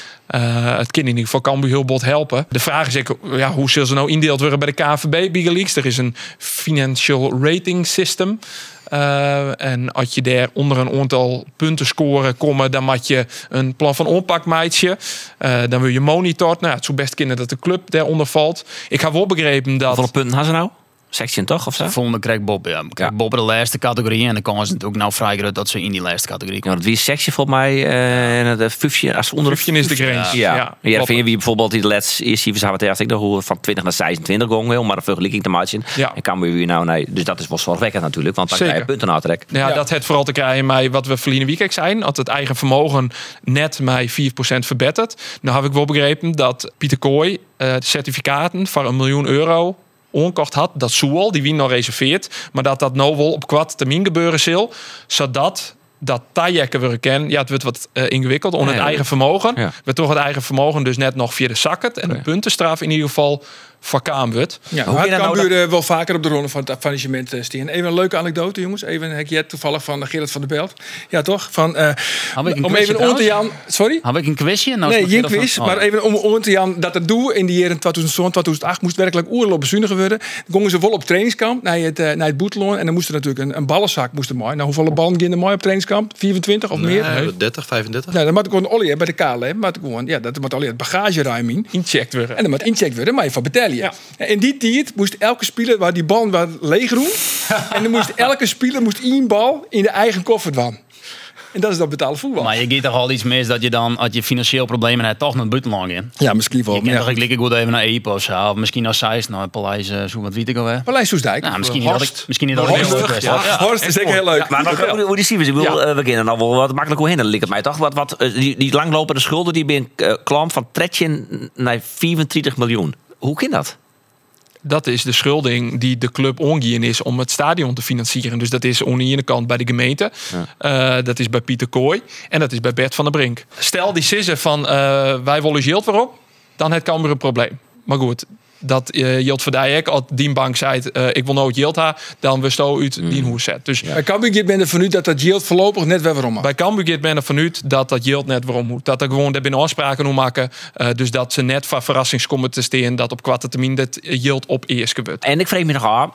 S7: Uh, het kan in ieder geval Cambuur heel bot helpen. De vraag is, ja, hoe zullen ze nou indeeld worden bij de K N V B, Big Leagues? Er is een financial rating system. Uh, en als je daar onder een aantal punten scoren komen, dan moet je een plan van aanpak maatje. Uh, dan wil je monitort. Nou, het zou best kunnen dat de club daaronder valt. Ik heb wel begrepen dat.
S5: Hoeveel punten hadden ze nou? Section toch? Of zo?
S6: Volgende krijgt Bob. Ja. Krijgt
S5: Ja.
S6: Bob de laatste categorie. En dan kan ze natuurlijk nou vrij groot dat ze in die laatste categorie
S5: Ja,
S6: komen.
S5: want wie is sectie volgens mij? Uh, en het vijfje, als ze onder
S7: vijftien is de grens.
S5: Ja, ja.
S7: Ja,
S5: ja
S7: klopt.
S5: vind je wie bijvoorbeeld die de laatste eerste cijfers hebben tegen ik nog hoe van twintig naar zesentwintig gong wil, maar een vergelijking te maken.
S7: Ja.
S5: En kan weer nou nee, dus dat is wel zorgwekkend natuurlijk, want dan
S7: Zeker.
S5: krijg je punten uittrek.
S7: Ja,
S3: Ja.
S7: dat heeft vooral te krijgen met wat we verleden weekend zijn. Dat het eigen vermogen net met vier procent verbeterd. Nou heb ik wel begrepen dat Pieter Kooi uh, de certificaten voor een miljoen euro onkocht had. Dat Soel, die wie nog reserveert. Maar dat dat nou wel op kwart termijn gebeuren zal. Zodat dat tajekken we kennen. Ja, het wordt wat uh, ingewikkeld. Onder
S5: Ja,
S7: het
S5: ja.
S7: eigen vermogen.
S5: Ja.
S7: We toch het eigen vermogen dus net nog via de zakken. En de
S5: Oké.
S7: puntenstraf in ieder geval verkaam wordt.
S3: Ja,
S5: Hoe
S3: maar
S5: kun je
S3: het
S5: dat
S3: kan
S5: nou
S3: uh, wel vaker op de ronde van het faillissement uh, staan. Even een leuke anekdote, jongens. Even heb je toevallig van Gerrit van der Belt. Ja, toch? Van, uh,
S6: Had ik een
S3: om
S6: quizje
S3: even om te
S6: trouwens?
S3: Jan. Sorry?
S6: Heb ik een quizje? Nou,
S3: Nee,
S6: is
S3: geen
S6: nog heel
S3: quiz.
S6: van-
S3: Maar
S6: oh.
S3: even om, om te Jan dat het doel in die jaren tweeduizend zeven, tweeduizend acht moest werkelijk oerlijk bezuinigd worden. Dan gingen ze vol op trainingskamp naar het, uh, naar het boeteloon. En dan moest er natuurlijk een, een ballenzak moest er mooi. Nou, hoeveel ballen gingen er mooi op trainingskamp? vierentwintig of meer?
S4: Nee, dertig, vijfendertig.
S3: Nou, dan moet ik gewoon olie bij de K L M. Maar gewoon, ja, dat moet olie het bagageruim in.
S7: Incheckt worden.
S3: En dan moet incheckt worden, maar je van betalen. En in die tijd moest elke speler waar die bal wat leeg doen. En dan moest elke speler moest één bal in de eigen koffer doen. En dat is dan betalen voetbal.
S6: Maar je gaat toch al iets mis dat je dan, als je financieel problemen hebt, toch naar het buitenland in.
S3: Ja, misschien wel.
S6: Je
S3: maar
S6: kan
S3: ja,
S6: toch ik goed even naar Epo of zo. Of misschien naar Zeist, naar Paleis, uh, zo wat weet ik alweer.
S3: Paleis Soesdijk.
S6: Nou, misschien
S3: Horst.
S6: niet dat ik, misschien niet dat ik
S3: Horst,
S6: heel leuk
S3: ja.
S6: was.
S3: Horst is zeker heel leuk.
S5: Maar nog, hoe, hoe die cijfers, ik bedoel,
S3: Ja.
S5: uh, we kunnen nou wel wat makkelijk hoe heen, lijkt het mij toch. Wat, wat, uh, die, die langlopende schulden die ben uh, klam van dertien naar vierentwintig miljoen. Hoe kan dat?
S7: Dat is de schulding die de club ongeën is om het stadion te financieren. Dus dat is aan de ene kant bij de gemeente. Ja. Uh, dat is bij Pieter Kooi. En dat is bij Bert van der Brink. Stel die sissen van uh, wij willen geld waarop. Dan het kan weer een probleem. Maar goed, dat uh, Jilt Verdijek, als die bank zei uh, ik wil nooit Jilt ha, dan we sto uit mm. die hoe zet. Dus
S3: Bij Cambuur ben er vanuit dat dat Jilt voorlopig net weer waarom mag.
S7: bij Cambuur ben er vanuit dat dat Jilt net waarom moet. Dat er gewoon daar binnen afspraken om maken. Uh, dus dat ze net van verrassingskomen te steen dat op kwarte termijn dat Jilt op eerst gebeurt.
S5: En ik vreeg me nog af.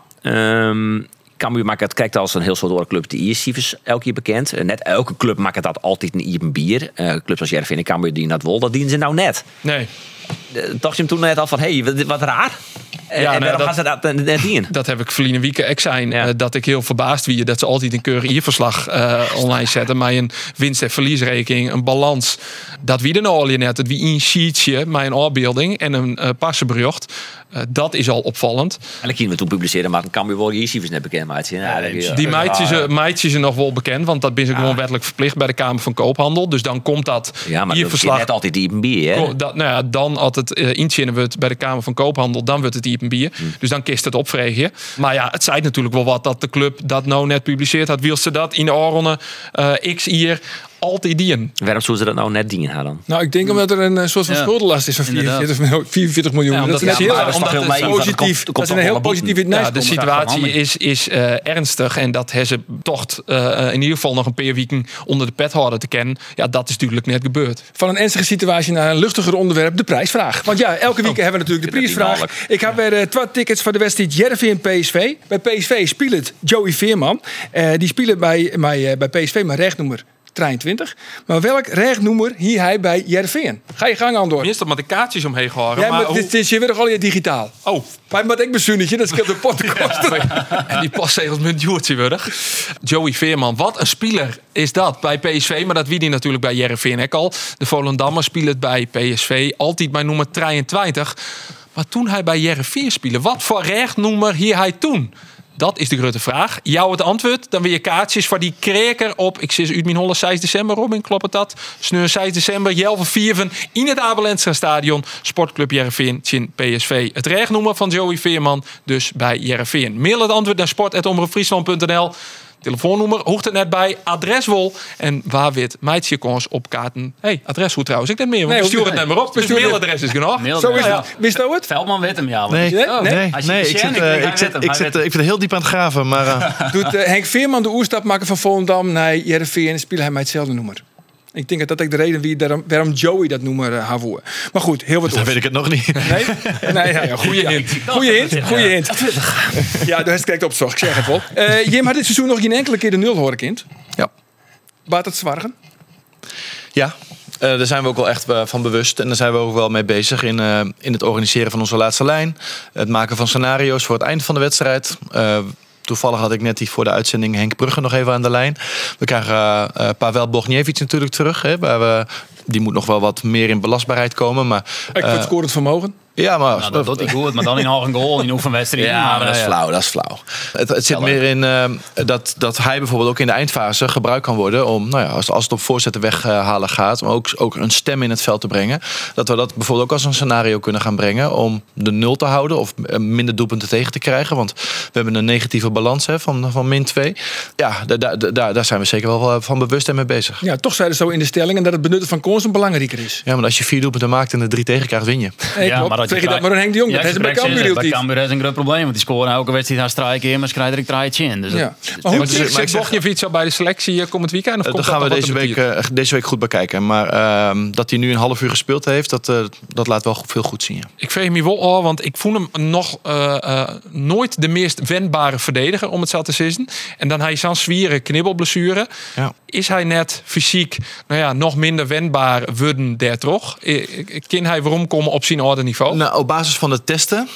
S5: Um, Cambuur maakt het kijkt als een heel soort door club de cijfers elke keer bekend. Uh, net elke club maakt dat altijd een iepen bier. Uh, clubs als Jervin en Cambuur die dat wel, dat dienen ze nou net.
S7: Nee.
S5: Uh, dacht je hem toen net al van, hé, hey, wat, wat raar. Uh,
S7: Ja,
S5: en
S7: nou,
S5: waarom
S7: dat-
S5: gaan ze dat net in?
S7: Dat heb ik verleden week ook zijn.
S5: Ja.
S7: Uh, dat ik heel verbaasd wie dat ze altijd een keurig ierverslag uh, online zetten. Maar een winst- en verliesrekening, een balans. Dat wie er nou al net. Dat wie een sheetje, maar een afbeelding en een uh, passenbericht. Uh, dat is al opvallend.
S5: En dan kunnen we toen publiceren, maar dan Cambuur wel die cijfers net bekend maken. Ja, ja, ja.
S7: Die meidjes uh, meidjes zijn nog wel bekend. Want dat ben ze gewoon wettelijk verplicht bij de Kamer van Koophandel. Dus dan komt dat
S5: Ja, maar dat is
S7: ierverslag.
S5: net altijd die iepen bier, hè?
S7: Ko- Dat, nou ja, dan als het uh, inzinnen wordt bij de Kamer van Koophandel, dan wordt het iepen bier.
S5: Hmm.
S7: Dus dan kist het opvregen. Maar ja, het zei natuurlijk wel wat dat de club dat nou net publiceert had. Wil ze dat in de oren uh, x hier altijd dien.
S5: Waarom zouden ze dat nou net dienen gaan dan?
S3: Nou, ik denk omdat er een uh, soort van
S6: Ja,
S3: schuldenlast is van
S6: inderdaad.
S3: vierentwintig miljoen. vierentwintig miljoen.
S7: Ja,
S3: dat
S7: omdat
S3: is
S7: het-
S3: heel
S7: ja, maar
S3: erg
S7: omdat het
S3: positief.
S5: komt-
S3: Dat is een heel positief in
S7: Ja, de
S3: situatie.
S7: situatie is, is uh, ernstig en dat hebben ze toch uh, in ieder geval nog een paar weken onder de pet houden te kennen. Ja, dat is natuurlijk net gebeurd.
S3: Van een ernstige situatie naar een luchtiger onderwerp, de prijsvraag. Want ja, elke week hebben we natuurlijk de
S5: Ik vind dat
S3: prijsvraag. Ik heb weer uh, twee tickets voor de wedstrijd Jervin P S V. Bij P S V speelt Joey Veerman. Uh, die speelt bij, bij, uh, bij P S V met rechtnummer drieëntwintig. Maar welk rechtnummer hier hij bij Jervin? Ga je gang aan door.
S7: Minstens met de kaartjes omheen gehouden.
S3: Ja,
S7: maar
S3: maar
S7: hoe-
S3: dit is je weer al je digitaal.
S7: Oh,
S3: Maar wat ik bezunnetje, dat scheelt de pottenkosten.
S7: en die postzegels met Joertje worden. Joey Veerman, wat een speler is dat bij P S V. Maar dat wie die natuurlijk bij Jereveen ook al. De Volendammer speelt het bij P S V. Altijd bij nummer drieëntwintig. Maar toen hij bij Jereveen speelde, wat voor rechtnummer hier hij toen? Dat is de grote vraag. Jou het antwoord, dan weer je kaartjes voor die kreker op, ik zie uit mijn holle zes december, Robin, klopt het dat? Sneur zes december, Jelve vierven in het Abelenstra Stadion, Sportclub Jereveen, Tjin P S V. Het rechtnummer van Joey Veerman, dus bij Jereveen. Mail het antwoord naar sport apenstaartje omroepfriesland punt n l. Telefoonnummer hoort er net bij, adres wel. En waar wit meidje kans op kaarten. Hey, adres hoe trouwens? Ik denk meer, want
S3: Nee,
S7: we sturen het
S3: nee.
S7: net maar op. Dus
S3: We sturen-
S7: mailadres is genoeg.
S6: Mail-
S3: Zo is
S6: Ja,
S3: het. Wist je het?
S6: Veldman weet hem, ja.
S4: Nee,
S3: Nee?
S4: nee,
S3: Nee?
S4: nee,
S6: Als je
S4: ik,
S6: het
S4: zit,
S6: zegt,
S4: eh,
S6: ik denk,
S4: ik,
S6: hij
S4: zit,
S6: weet hem,
S4: ik,
S6: hij
S4: zit,
S6: weet
S4: eh, ik vind het heel diep aan het graven. Maar eh,
S3: Doet uh, Henk Veerman de oerstap maken van Volendam naar Jereveen en speelt hij met hetzelfde nummer. Ik denk dat dat ook de reden wie daarom, waarom Joey dat nummer uh, haar voor. Maar goed, heel wat
S4: dan
S3: oors.
S4: weet ik het nog niet.
S3: Nee? Nee, ja, ja, goede hint. Goeie hint, goeie hint. Ja, daar is het correct opgezocht, ik zeg het wel. Uh, Jim had dit seizoen nog geen enkele keer de nul horen, kind.
S4: Ja.
S3: Baat het zwargen?
S4: Ja, uh, daar zijn we ook wel echt uh, van bewust. En daar zijn we ook wel mee bezig in, uh, in het organiseren van onze laatste lijn. Het maken van scenario's voor het eind van de wedstrijd. Uh, Toevallig had ik net die voor de uitzending Henk Brugge nog even aan de lijn. We krijgen uh, Pavel Bogniewicz natuurlijk terug. Hè, waar we, die moet nog wel wat meer in belastbaarheid komen. Maar,
S3: Ik
S4: uh,
S3: voor het scorend vermogen.
S4: ja, maar
S6: Nou, dat doet hij goed, maar dan in een goal in oefenwedstrijden.
S5: Ja, maar dat is
S6: eh,
S5: flauw, dat is flauw.
S4: Het, het zit meer in uh, dat, dat hij bijvoorbeeld ook in de eindfase gebruikt kan worden om, nou ja, als, als het op voorzetten weghalen gaat, om ook, ook een stem in het veld te brengen. Dat we dat bijvoorbeeld ook als een scenario kunnen gaan brengen om de nul te houden of minder doelpunten tegen te krijgen. Want we hebben een negatieve balans hè, van, van min twee. Ja, daar, daar, daar zijn we zeker wel van bewust en mee bezig.
S3: Ja, toch zeiden ze zo in de stelling en dat het benutten van kansen belangrijker is.
S4: Ja, maar als je vier doelpunten maakt en er drie tegen krijgt, win je.
S3: Nee,
S6: Ja,
S3: klopt.
S6: maar wat
S3: Zeg je dat maar aan Henk de Jong?
S6: Ja,
S3: Dat is
S6: ik
S3: bij
S6: spreek
S3: Cambuur
S6: zin. Bij
S3: heel
S6: Cambuur is een groot probleem. Want die scoren elke wedstrijd haar strijk keer, maar ze krijgen er een draaitje in. Dus
S3: Ja.
S6: dat-
S3: Maar hoe
S7: Maar
S3: zit
S7: zit Bogniewicz al bij de selectie uh, komend weekend? Of
S4: Uh,
S7: komt
S4: daar gaan we
S7: dat
S4: deze
S7: nog wat
S4: week,
S7: in de
S4: uh, deze week goed bekijken. Maar uh, dat hij nu een half uur gespeeld heeft, dat, uh, dat laat wel veel goed zien. Ja.
S7: Ik vreeg me wel al, want ik voel hem nog uh, uh, nooit de meest wendbare verdediger, om het zo te zeggen. En dan hij zo'n zwieren knibbelblessure.
S4: Ja.
S7: Is hij net fysiek nou ja, nog minder wendbaar worden daar toch? Kan hij waarom komen op zijn orde niveau?
S4: Nou, op basis van de testen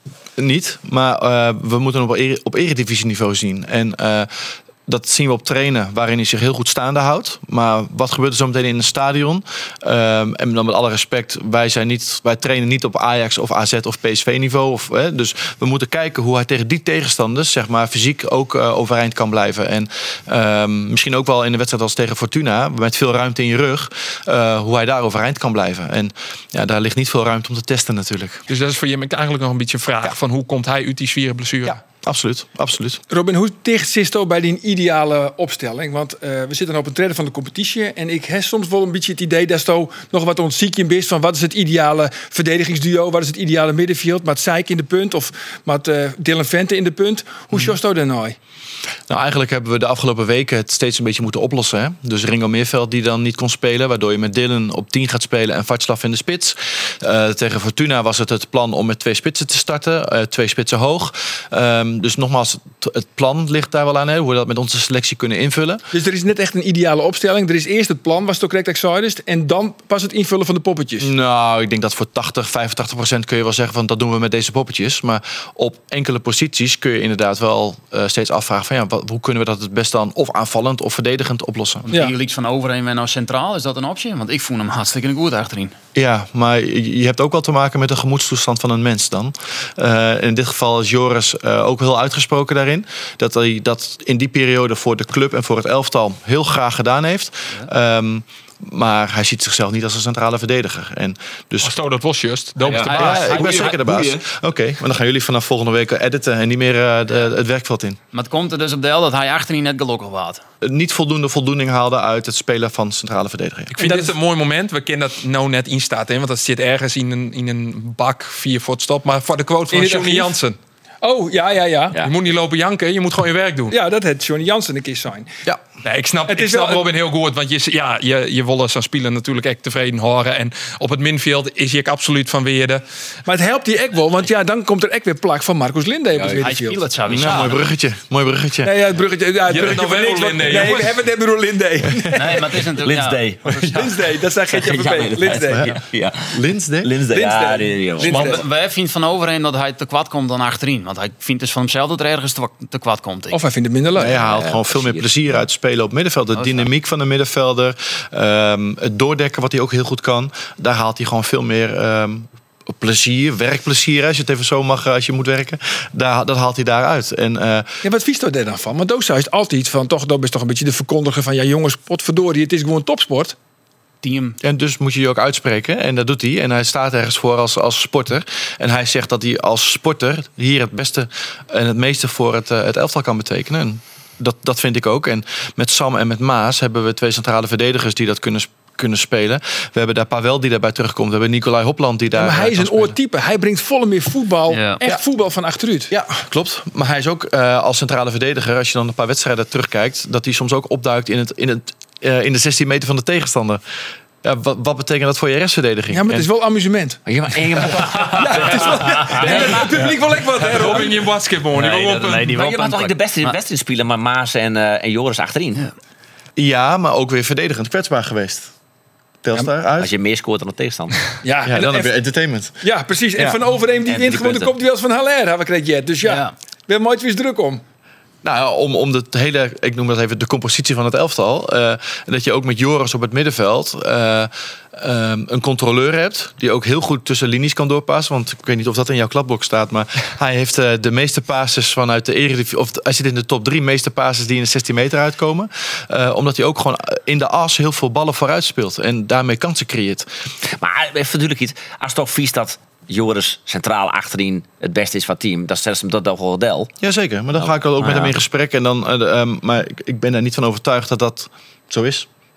S4: niet. Maar uh, we moeten hem op, ere, op eredivisieniveau zien. En uh, dat zien we op trainen, waarin hij zich heel goed staande houdt. Maar wat gebeurt er zo meteen in een stadion? Um, en dan met alle respect, wij, zijn niet, wij trainen niet op Ajax of A Z of P S V niveau. Of, hè, dus we moeten kijken hoe hij tegen die tegenstanders, zeg maar, fysiek ook uh, overeind kan blijven. En um, misschien ook wel in de wedstrijd als tegen Fortuna, met veel ruimte in je rug, uh, hoe hij daar overeind kan blijven. En ja, daar ligt niet veel ruimte om te testen natuurlijk.
S7: Dus dat is voor je eigenlijk nog een beetje een vraag
S4: Ja.
S7: van hoe komt hij uit die zwieren blessure?
S4: Ja, absoluut, absoluut.
S3: Robin, hoe tegen Sisto bij die ideale opstelling? Want uh, we zitten op een treden van de competitie. En ik heb soms wel een beetje het idee dat Sto nog wat ontziek in is van wat is het ideale verdedigingsduo, wat is het ideale middenveld, met Sijk in de punt of met uh, Dylan Vente in de punt. Hoe is Sto daar nou?
S4: Nou, eigenlijk hebben we de afgelopen weken het steeds een beetje moeten oplossen. Hè? Dus Ringo Meerveld die dan niet kon spelen, waardoor je met Dylan op tien gaat spelen en Václav in de spits. Uh, tegen Fortuna was het het plan om met twee spitsen te starten, uh, twee spitsen hoog. Um, dus nogmaals, het, het plan ligt daar wel aan, hè? Hoe we dat met onze selectie kunnen invullen.
S3: Dus er is net echt een ideale opstelling. Er is eerst het plan, was het ook correct excited, en dan pas het invullen van de poppetjes.
S4: Nou, ik denk dat voor tachtig, vijfentachtig procent kun je wel zeggen van dat doen we met deze poppetjes. Maar op enkele posities kun je inderdaad wel uh, steeds afvragen van ja, wat, hoe kunnen we dat het best dan of aanvallend of verdedigend oplossen.
S3: Ja.
S6: Ja. Lieks van Overheen en nou centraal, is dat een optie? Want ik voel hem hartstikke goed achterin.
S4: Ja, maar je je hebt ook wel te maken met de gemoedstoestand van een mens dan. Uh, in dit geval is Joris uh, ook heel uitgesproken daarin. Dat hij dat in die periode voor de club en voor het elftal heel graag gedaan heeft. Ja. Um, Maar hij ziet zichzelf niet als een centrale verdediger. En dus...
S7: Als Sto dat was juist, dan is de
S4: Ja,
S7: baas.
S4: ja, ik ben zeker de baas. Oké, okay, maar dan gaan jullie vanaf volgende week editen en niet meer uh, de, het werkveld in.
S6: Maar het komt er dus op deel dat hij achterin net gelukkig was.
S4: Niet voldoende voldoening haalde uit het spelen van centrale verdediger.
S7: Ik vind dit een mooi moment. We kennen dat nou net in staat, hè, want dat zit ergens in een, in een bak vier voor het stop. Maar voor de quote van Johnny Jansen.
S3: Oh, ja, ja, ja.
S7: Je moet niet lopen janken, je moet gewoon je werk doen.
S3: Ja, dat had Johnny Jansen een keer zijn.
S4: Ja.
S7: Nee, ik snap,
S3: Het
S7: ik
S3: is
S7: snap
S3: wel-
S7: Robin heel goed. Want je, ja, je, je wil zo'n speler natuurlijk echt tevreden horen. En op het middenveld is hij ook absoluut van weerde.
S3: Maar het helpt die ook wel, want ja, dan komt er ook weer plak van Marcus Linde op het
S6: Hij
S3: middenveld.
S6: speelt het sowieso.
S4: Ja, mooi bruggetje. Mooi bruggetje.
S3: Nee, ja, het bruggetje. Ja, het
S7: Je hebt
S3: bruggetje
S7: het nog
S3: van
S7: wel
S3: niks.
S7: over
S3: want-
S7: Linde,
S3: Nee, we
S7: jongens.
S3: hebben het net over Linde.
S6: Nee, maar het is natuurlijk...
S5: Linsday.
S3: Linsday, dat zei Gertje van
S5: Ja,
S3: B. Linsday.
S5: Ja, ja.
S4: Linsday?
S5: Linsday. Ja,
S3: Linsday.
S5: die- die-
S3: Linsday.
S6: Maar we- wij vinden van Overheen dat hij te kwad komt dan achterin. Want hij vindt dus van hemzelf dat er ergens te, te kwad komt.
S3: Of hij vindt het minder leuk.
S4: Hij haalt gewoon veel meer plezier uit het spelen op middenveld. De dynamiek van de middenvelder. Um, het doordekken wat hij ook heel goed kan. Daar haalt hij gewoon veel meer um, plezier, werkplezier. Als je het even zo mag, als je moet werken. Daar, dat haalt hij daaruit. En, uh,
S3: Ja, wat vies daar dan van? Want Dosa is altijd van, toch, dat is toch een beetje de verkondiger van, ja jongens, potverdorie, het is gewoon topsport.
S6: Team.
S4: en dus moet je je ook uitspreken. En dat doet hij. En hij staat ergens voor als, als sporter. En hij zegt dat hij als sporter hier het beste en het meeste voor het, uh, het elftal kan betekenen. En dat, dat vind ik ook. En met Sam en met Maas hebben we twee centrale verdedigers die dat kunnen kunnen spelen. We hebben daar Pavel die daarbij terugkomt. We hebben Nicolai Hopland die daar...
S3: maar hij
S4: uh,
S3: is
S4: kan
S3: een
S4: spelen.
S3: oortype. Hij brengt volle meer voetbal.
S6: Ja.
S3: Echt
S4: Ja.
S3: voetbal van achteruit.
S4: Ja, klopt. Maar hij is ook uh, als centrale verdediger, als je dan een paar wedstrijden terugkijkt, dat hij soms ook opduikt in, het, in, het, uh, in de zestien meter van de tegenstander. Ja, wat, wat betekent dat voor je restverdediging?
S3: Ja, maar het is wel amusement.
S5: Ja, maar en je moet-
S3: Ja, het is wel... Ja, het publiek wil ik wat, hè, Rob?
S7: Robin, je basketbal.
S5: Nee,
S7: Die wil
S5: dat-
S7: op een-
S6: nee, die
S5: maar
S6: wil
S5: je mag toch
S6: punt
S5: de beste
S6: pakken.
S5: wedstrijd spelen, maar Maas en, eh, en Joris achterin.
S4: Ja, maar ook weer verdedigend kwetsbaar geweest. Telstar uit.
S5: Als je meer scoort dan de tegenstander.
S3: Ja,
S4: Ja,
S3: en-
S4: dan
S3: en-
S4: heb je entertainment.
S3: ja, precies. En
S4: Ja.
S3: Van Overeem die
S5: En
S3: wint
S5: drie
S3: gewoon de
S5: punten.
S3: kopduels van Haller. Hebben we kreeg Jet. Dus ja,
S6: Ja.
S3: we hebben nooit weer eens druk om.
S4: Nou, om, om de hele, ik noem dat even de compositie van het elftal. Uh, en dat je ook met Joris op het middenveld uh, um, een controleur hebt. Die ook heel goed tussen linies kan doorpassen. Want ik weet niet of dat in jouw klapblok staat. Maar hij heeft uh, de meeste passes vanuit de Eredivisie. Of hij zit in de top drie meeste passes die in de zestien meter uitkomen. Uh, omdat hij ook gewoon in de as heel veel ballen vooruit speelt. En daarmee kansen creëert.
S5: Maar even natuurlijk iets. Als toch vies dat Joris centraal achterin het beste is van het team, dan stelt hem dat toch wel del.
S4: Jazeker, maar dan ga ik wel ook
S5: Nou
S4: met
S5: ja.
S4: hem in gesprek. En dan, uh, um, maar ik, ik ben er niet van overtuigd dat dat zo is.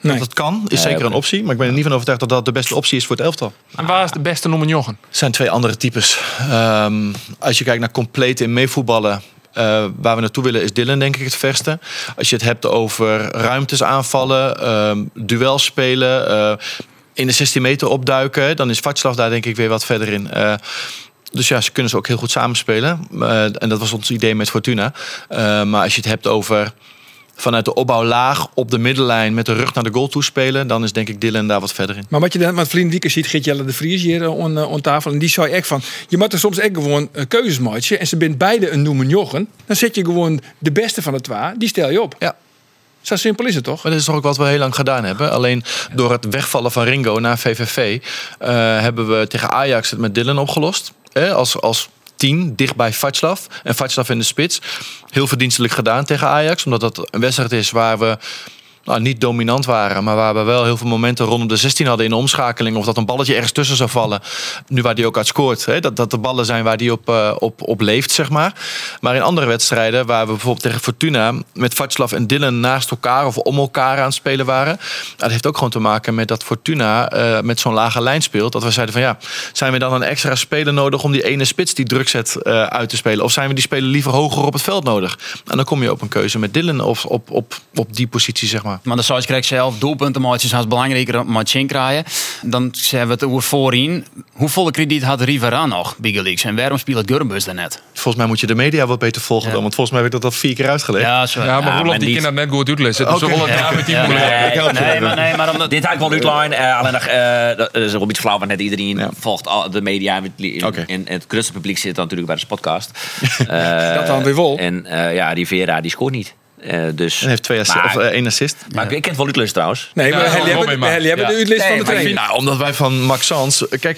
S3: Nee.
S4: Dat het kan, is
S5: Ja,
S4: zeker
S5: oké.
S4: een optie. Maar ik ben er niet van overtuigd dat dat de beste optie is voor het elftal.
S7: En waar is de beste nummer Jochen?
S4: Het zijn twee andere types. Um, als je kijkt naar compleet in meevoetballen. Uh, waar we naartoe willen is Dylan denk ik het verste. Als je het hebt over ruimtes aanvallen, um, duel spelen, uh, in de zestien meter opduiken, dan is Václav daar denk ik weer wat verder in. Uh, dus ja, ze kunnen ze ook heel goed samenspelen. Uh, en dat was ons idee met Fortuna. Uh, maar als je het hebt over vanuit de opbouw laag op de middenlijn met de rug naar de goal toespelen, dan is denk ik Dylan daar wat verder in.
S3: Maar wat je dan, want vriend Wieke ziet Geert-Jelle de Vries hier uh, on, uh, on tafel. En die zei echt van, je moet er soms echt gewoon uh, keuzes maken. En ze bent beide een noemen Jochen. Dan zet je gewoon de beste van de twee, die stel je op.
S4: Ja.
S3: Zo simpel is het toch?
S4: Maar dat is toch ook wat we heel lang gedaan hebben. Alleen door het wegvallen van Ringo naar V V V uh, hebben we tegen Ajax het met Dylan opgelost. Eh, als, als tien, dicht bij Václav. En Václav in de spits. Heel verdienstelijk gedaan tegen Ajax. Omdat dat een wedstrijd is waar we nou, niet dominant waren. Maar waar we wel heel veel momenten rondom de zestien hadden in de omschakeling. Of dat een balletje ergens tussen zou vallen. Nu waar die ook uit scoort. Hè? Dat, dat de ballen zijn waar die op, uh, op, op leeft, zeg maar. Maar in andere wedstrijden waar we bijvoorbeeld tegen Fortuna met Václav en Dylan naast elkaar of om elkaar aan het spelen waren. Dat heeft ook gewoon te maken met dat Fortuna uh, met zo'n lage lijn speelt. Dat we zeiden van ja, zijn we dan een extra speler nodig om die ene spits die druk zet uh, uit te spelen? Of zijn we die speler liever hoger op het veld nodig? En dan kom je op een keuze met Dylan of op, op, op die positie, zeg maar.
S6: Maar de Sois krijgt zelf doelpunten maken is belangrijker dan matchen krijgen. Dan zeggen we het over voorin. Hoeveel krediet had Rivera nog, Big Leagues? En waarom speelt Gurbenbus daar net?
S4: Volgens mij moet je de media wat beter volgen
S6: Ja.
S4: dan. Want volgens mij heb ik dat al vier keer uitgelegd.
S6: Ja, sorry.
S7: Ja, maar
S5: Ja,
S7: Roelof
S5: maar
S7: die
S5: niet-
S7: kan dat net goed uitlezen. Dus
S4: Oké.
S7: we willen het
S6: Ja.
S7: daar met die
S6: Ja,
S7: moeilijk.
S6: nee,
S4: Ik help je
S6: nee,
S4: even.
S6: maar, nee, maar omdat...
S5: Dit had ik wel uitlijn. Uh, alleen nog, uh, dat is ook iets flauw, want net iedereen
S4: Ja.
S5: volgt al de media. En het-
S4: Oké.
S5: En het grootste publiek zit dan natuurlijk bij de podcast. Uh,
S3: Dat dan weer wel.
S5: En uh, ja, Rivera die scoort niet. Uh, dus,
S4: En heeft twee assi-
S5: maar,
S4: of, uh, één assist.
S5: maar ik ken het wel uitlust trouwens.
S3: Nee,
S7: Ja,
S3: maar
S7: dat
S3: jullie
S7: is wel
S3: hebben,
S7: mee, maar-
S3: jullie hebben
S7: ja.
S3: de uitlist
S5: Nee,
S3: van de
S5: maar ik
S3: training.
S4: Nou, omdat wij van Max Sans... Kijk,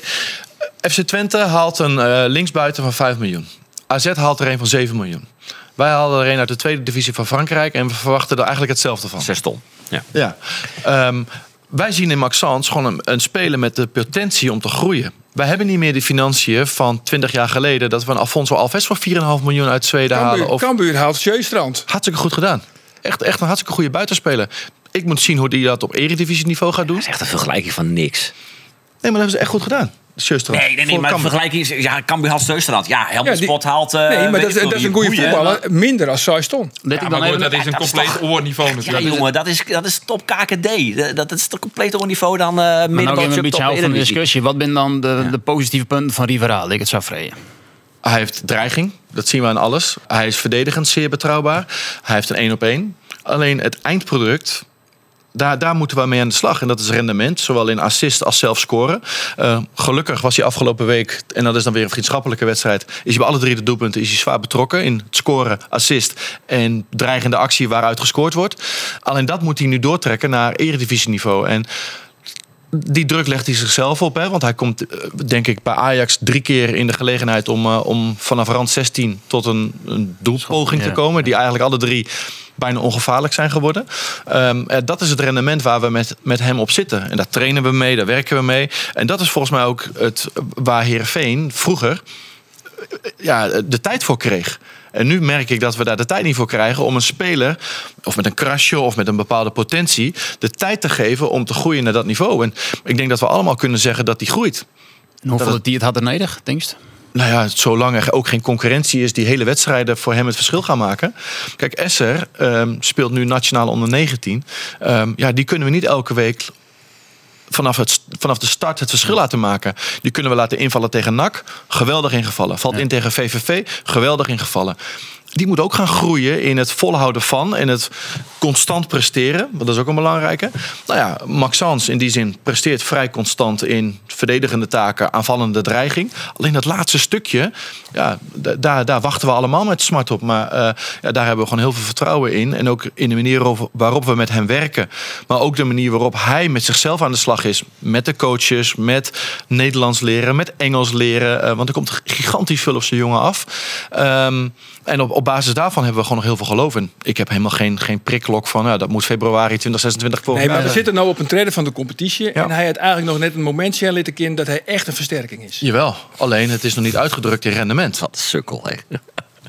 S4: F C Twente haalt een uh, linksbuiten van vijf miljoen. A Z haalt er een van zeven miljoen. Wij haalden er een uit de tweede divisie van Frankrijk. En we verwachten er eigenlijk hetzelfde van.
S5: Zes ton. Ja.
S4: Ja. Um, wij zien in Max Sans gewoon een, een speler met de potentie om te groeien. Wij hebben niet meer de financiën van twintig jaar geleden... dat we een Alfonso Alves voor vier komma vijf miljoen uit Zweden halen.
S3: Cambuur,
S4: Of
S3: Cambuur haalt Sjeustrand.
S4: hartstikke goed gedaan. Echt, echt een hartstikke goede buitenspeler. Ik moet zien hoe die dat op eredivisieniveau gaat doen.
S5: Dat is echt een vergelijking van niks.
S4: Nee, maar dat hebben ze echt goed gedaan. Sjöstrand.
S5: Nee, nee, nee,
S4: Voor
S5: maar de
S4: Cambuur.
S5: vergelijking is... Ja, Cambuur haalt Steustrand. Ja, Helmut
S3: Ja, die-
S5: Spot haalt... Uh,
S3: Nee, maar
S5: weet
S3: dat,
S5: ik veel
S3: dat is
S5: wie.
S3: een goede
S5: Goeie,
S3: voetballer. Minder als zes ton.
S6: Let
S7: Ja,
S6: ik
S7: maar
S6: dan
S7: goed,
S6: even...
S7: dat is een
S5: dat is
S7: compleet
S5: toch-
S7: oor niveau
S5: Ja,
S7: natuurlijk.
S5: jongen, dat is, dat is top K K D. Dat- Dat is toch compleet op niveau dan uh,
S6: Maar nou
S5: middenbal,
S6: even een beetje
S5: top
S6: houden van de
S5: Eredivisie.
S6: discussie. Wat zijn dan de, de positieve punten van Rivera? Ik het zo vreden.
S4: Hij heeft dreiging. Dat zien we aan alles. Hij is verdedigend zeer betrouwbaar. Hij heeft een één op één. Alleen het eindproduct... Daar, daar moeten we mee aan de slag. En dat is rendement, zowel in assist als zelf scoren. Uh, gelukkig was hij afgelopen week, en dat is dan weer een vriendschappelijke wedstrijd... is hij bij alle drie de doelpunten is hij zwaar betrokken... in het scoren, assist en dreigende actie waaruit gescoord wordt. Alleen dat moet hij nu doortrekken naar eredivisieniveau. En die druk legt hij zichzelf op. Hè? Want hij komt, denk ik, bij Ajax drie keer in de gelegenheid... om, uh, om vanaf rand zestien tot een, een doelpoging
S6: Ja.
S4: te komen... die eigenlijk alle drie bijna ongevaarlijk zijn geworden. Um, uh, dat is het rendement waar we met, met hem op zitten. En daar trainen we mee, daar werken we mee. En dat is volgens mij ook het, waar Heerenveen vroeger ja, de tijd voor kreeg. En nu merk ik dat we daar de tijd niet voor krijgen... om een speler, of met een krasje of met een bepaalde potentie... de tijd te geven om te groeien naar dat niveau. En ik denk dat we allemaal kunnen zeggen dat die groeit.
S6: En hoeveel
S4: Dat het-
S6: die het had er nodig, denk je?
S4: Nou ja, zolang er ook geen concurrentie is... die hele wedstrijden voor hem het verschil gaan maken. Kijk, Esser um, speelt nu nationaal onder negentien. Um, ja, die kunnen we niet elke week... Vanaf, het, vanaf de start het verschil laten maken. Die kunnen we laten invallen tegen N A C. Geweldig ingevallen. Valt
S6: Ja.
S4: in tegen V V V. Geweldig ingevallen. Die moet ook gaan groeien in het volhouden van... en het constant presteren. Want dat is ook een belangrijke. Nou ja, Max Sans in die zin presteert vrij constant... in verdedigende taken, aanvallende dreiging. Alleen dat laatste stukje... ja, d- daar, daar wachten we allemaal met smart op. Maar uh, ja, daar hebben we gewoon heel veel vertrouwen in. En ook in de manier over- waarop we met hem werken. Maar ook de manier waarop hij met zichzelf aan de slag is. Met de coaches, met Nederlands leren, met Engels leren. Uh, want er komt gigantisch veel op zijn jongen af. Um, en op, op basis daarvan hebben we gewoon nog heel veel geloof in. Ik heb helemaal geen, geen prikklok van... Nou, dat moet februari twintig zesentwintig voor
S3: Nee, maar
S4: elkaar
S3: we
S4: zijn.
S3: zitten nu op een trede van de competitie.
S4: Ja.
S3: En hij had eigenlijk nog net een momentje laten kennen dat hij echt een versterking is.
S4: Jawel, alleen het is nog niet uitgedrukt in rendement.
S5: Wat een sukkel, hè.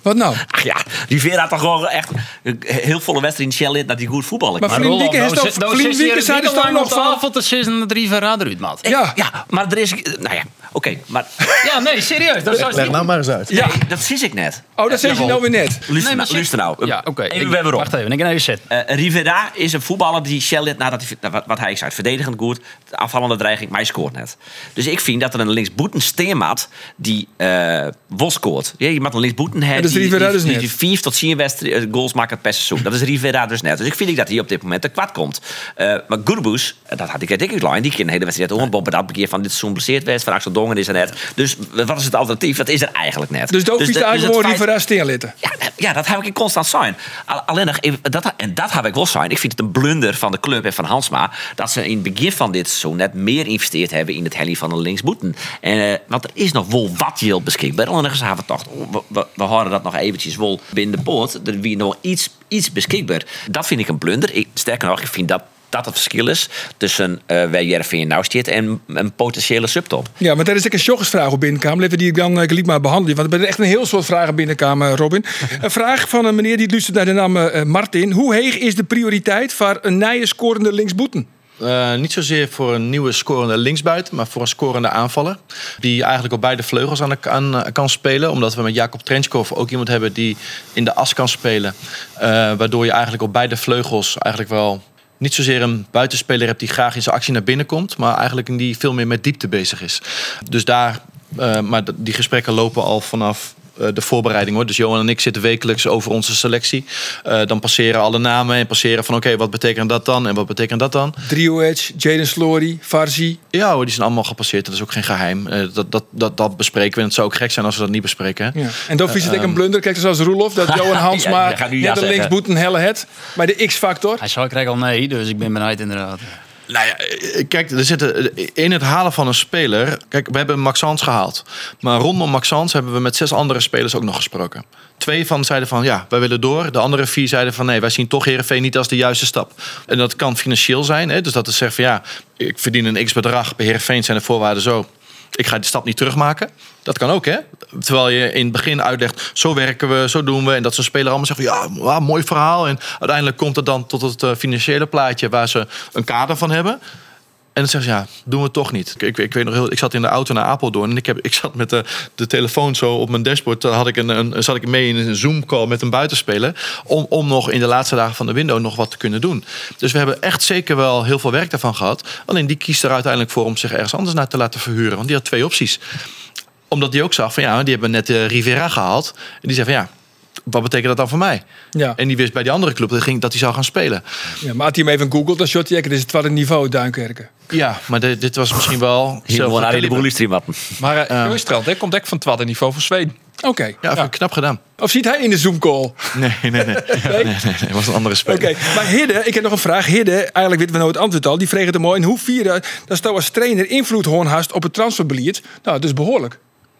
S3: Wat nou?
S5: Ach ja, Rivera had toch gewoon echt heel volle wedstrijd in Shell dat hij goed voetballen
S3: Maar
S5: kan.
S3: Vriend
S6: Roland,
S3: Wieke
S6: nou
S3: heeft
S6: zit-
S3: toch-
S6: nou
S3: Vriend
S6: zit hier
S3: Wieke zei
S6: niet
S3: dus toch
S6: lang
S3: nog
S6: op
S3: van...
S6: tafel te zitten dat Rivera eruit, maat.
S3: Ja.
S5: Ja, maar er is... Nou ja, oké, maar...
S6: Ja, nee, serieus. Dat zou
S4: Leg nou maar eens uit.
S5: Ja. Nee, dat zie ik net.
S3: Oh, dat zeg je nou weer net.
S5: Luister,
S6: Nee,
S5: nou,
S6: maar
S5: luister nou.
S6: Ja, oké.
S5: Even
S6: Ik-
S5: weer waarom.
S6: Wacht even, ik ga even zitten.
S5: Uh, Rivera is een voetballer die Shell nadat hij, nou, wat, wat hij zei, verdedigend goed, de afvallende dreiging, maar hij scoort net. Dus ik vind dat er een linksboeten Steermaat die uh, wel scoort. Ja, je moet een linksboeten hebben
S3: dat is
S5: die,
S3: Rivera
S5: die,
S3: dus
S5: die,
S3: net.
S5: die vier tot tien wedstrijden goals maken per seizoen. Dat is Rivera dus net. Dus ik vind dat hij op dit moment te kwad komt. Uh, maar Gurbus, dat had ik uit dikke klein, die kan een hele wedstrijd onbomben dat bekeer van dit seizoen blesseerd werd, van Axel Dongen is er net. Dus wat is het alternatief? Dat is er eigenlijk net.
S3: Dus doof is
S5: de-
S3: eigenlijk
S5: het
S3: gewoon
S5: feit-
S3: Rivera Steerlitten.
S5: ja, ja, dat heb ik in constant zijn. Al- Alleen nog, even- dat, en dat heb ik wel zijn. Ik vind het een blunder van de club en van Hansma dat ze in het begin van dit seizoen net meer geïnvesteerd hebben in het heli van de linksboeten. En, uh, want er is nog wel wat geld beschikbaar. Alleen nog eens hebben we toch, we, we, we houden dat nog eventjes wel binnen de poort. Er wie nog iets, iets beschikbaar. Dat vind ik een blunder. Ik, sterker nog, ik vind dat dat het verschil is tussen uh, waar J R V in nou zit en een potentiële subtop.
S3: Ja, maar daar is ook een joggersvraag op binnenkamer. Laten we die dan uh, gelijk maar behandelen. Want er zijn echt een heel soort vragen binnenkamer, Robin. Een vraag van een meneer die luistert naar de naam uh, Martin. Hoe hoog is de prioriteit voor een nieuwe scorende linksboeten?
S4: Uh, niet zozeer voor een nieuwe scorende linksbuiten, maar voor een scorende aanvaller. Die eigenlijk op beide vleugels aan, de, aan kan spelen. Omdat we met Jakob Trenchkov ook iemand hebben die in de as kan spelen. Uh, waardoor je eigenlijk op beide vleugels eigenlijk wel niet zozeer een buitenspeler hebt die graag in zijn actie naar binnen komt. Maar eigenlijk in die veel meer met diepte bezig is. Dus daar, uh, maar die gesprekken lopen al vanaf de voorbereiding hoor. Dus Johan en ik zitten wekelijks over onze selectie. Uh, dan passeren alle namen en passeren van oké, okay, wat betekent dat dan en wat betekent dat dan?
S3: Drioedge, Jaden Slory, Farsi.
S4: Ja hoor, die zijn allemaal gepasseerd. Dat is ook geen geheim. Uh, dat, dat, dat, dat bespreken we. En het zou ook gek zijn als we dat niet bespreken. Hè?
S3: Ja. En dan vies het
S4: Uh,
S3: ook een blunder. Kijk, zoals Roelof, dat Johan Hansma
S5: Ja, dat gaat u ja
S3: net de
S5: zeggen.
S3: linksboeten helle het. Maar de X-factor.
S6: Hij zou krijgen al nee, dus ik ben benieuwd inderdaad.
S4: Nou ja, kijk, er zitten in het halen van een speler. Kijk, we hebben Max Hans gehaald. Maar rondom Max Hans hebben we met zes andere spelers ook nog gesproken. Twee van zeiden van ja, wij willen door. De andere vier zeiden van nee, wij zien toch Heerenveen niet als de juiste stap. En dat kan financieel zijn. Hè? Dus dat is zeggen van ja, ik verdien een x-bedrag. Bij Heerenveen zijn de voorwaarden zo. Ik ga die stap niet terugmaken. Dat kan ook, hè? Terwijl je in het begin uitlegt, zo werken we, zo doen we. En dat zo'n speler allemaal zegt van, ja, wow, mooi verhaal. En uiteindelijk komt het dan tot het uh, financiële plaatje waar ze een kader van hebben. En dan zeggen ze, ja, doen we toch niet. Ik, ik, ik weet nog heel, ik zat in de auto naar Apeldoorn en ik, heb, ik zat met de, de telefoon zo op mijn dashboard. Daar had ik een, een, zat ik mee in een Zoom-call met een buitenspeler. Om, om nog in de laatste dagen van de window nog wat te kunnen doen. Dus we hebben echt zeker wel heel veel werk daarvan gehad. Alleen die kiest er uiteindelijk voor om zich ergens anders naar te laten verhuren. Want die had twee opties. Omdat die ook zag van, ja, die hebben net uh, Rivera gehaald. En die zei van, ja, wat betekent dat dan voor mij?
S3: Ja.
S4: En die wist bij die andere club dat, ging, dat hij zou gaan spelen.
S3: Ja, maar had hij hem even googeld, dan shot hij dit is het tweede niveau Duinkerken.
S4: Ja, maar dit, dit was misschien wel...
S5: Hier gewoon aan de boelistream wat.
S7: Maar uh, Joostrand, hè, komt echt van het tweede niveau van Zweden.
S3: Oké. Okay.
S4: Ja, ja. knap gedaan.
S3: Of ziet hij in de Zoom-call?
S4: Nee, nee, nee. nee, nee, nee, nee was een andere speler.
S3: Oké, okay. Maar Hidde, ik heb nog een vraag. Hidde, eigenlijk weten we nou het antwoord al. Die vreeg het er mooi. In hoeverre dat je als trainer invloed hoorn hast op het transferbeleid? Nou, dat is behoorlijk.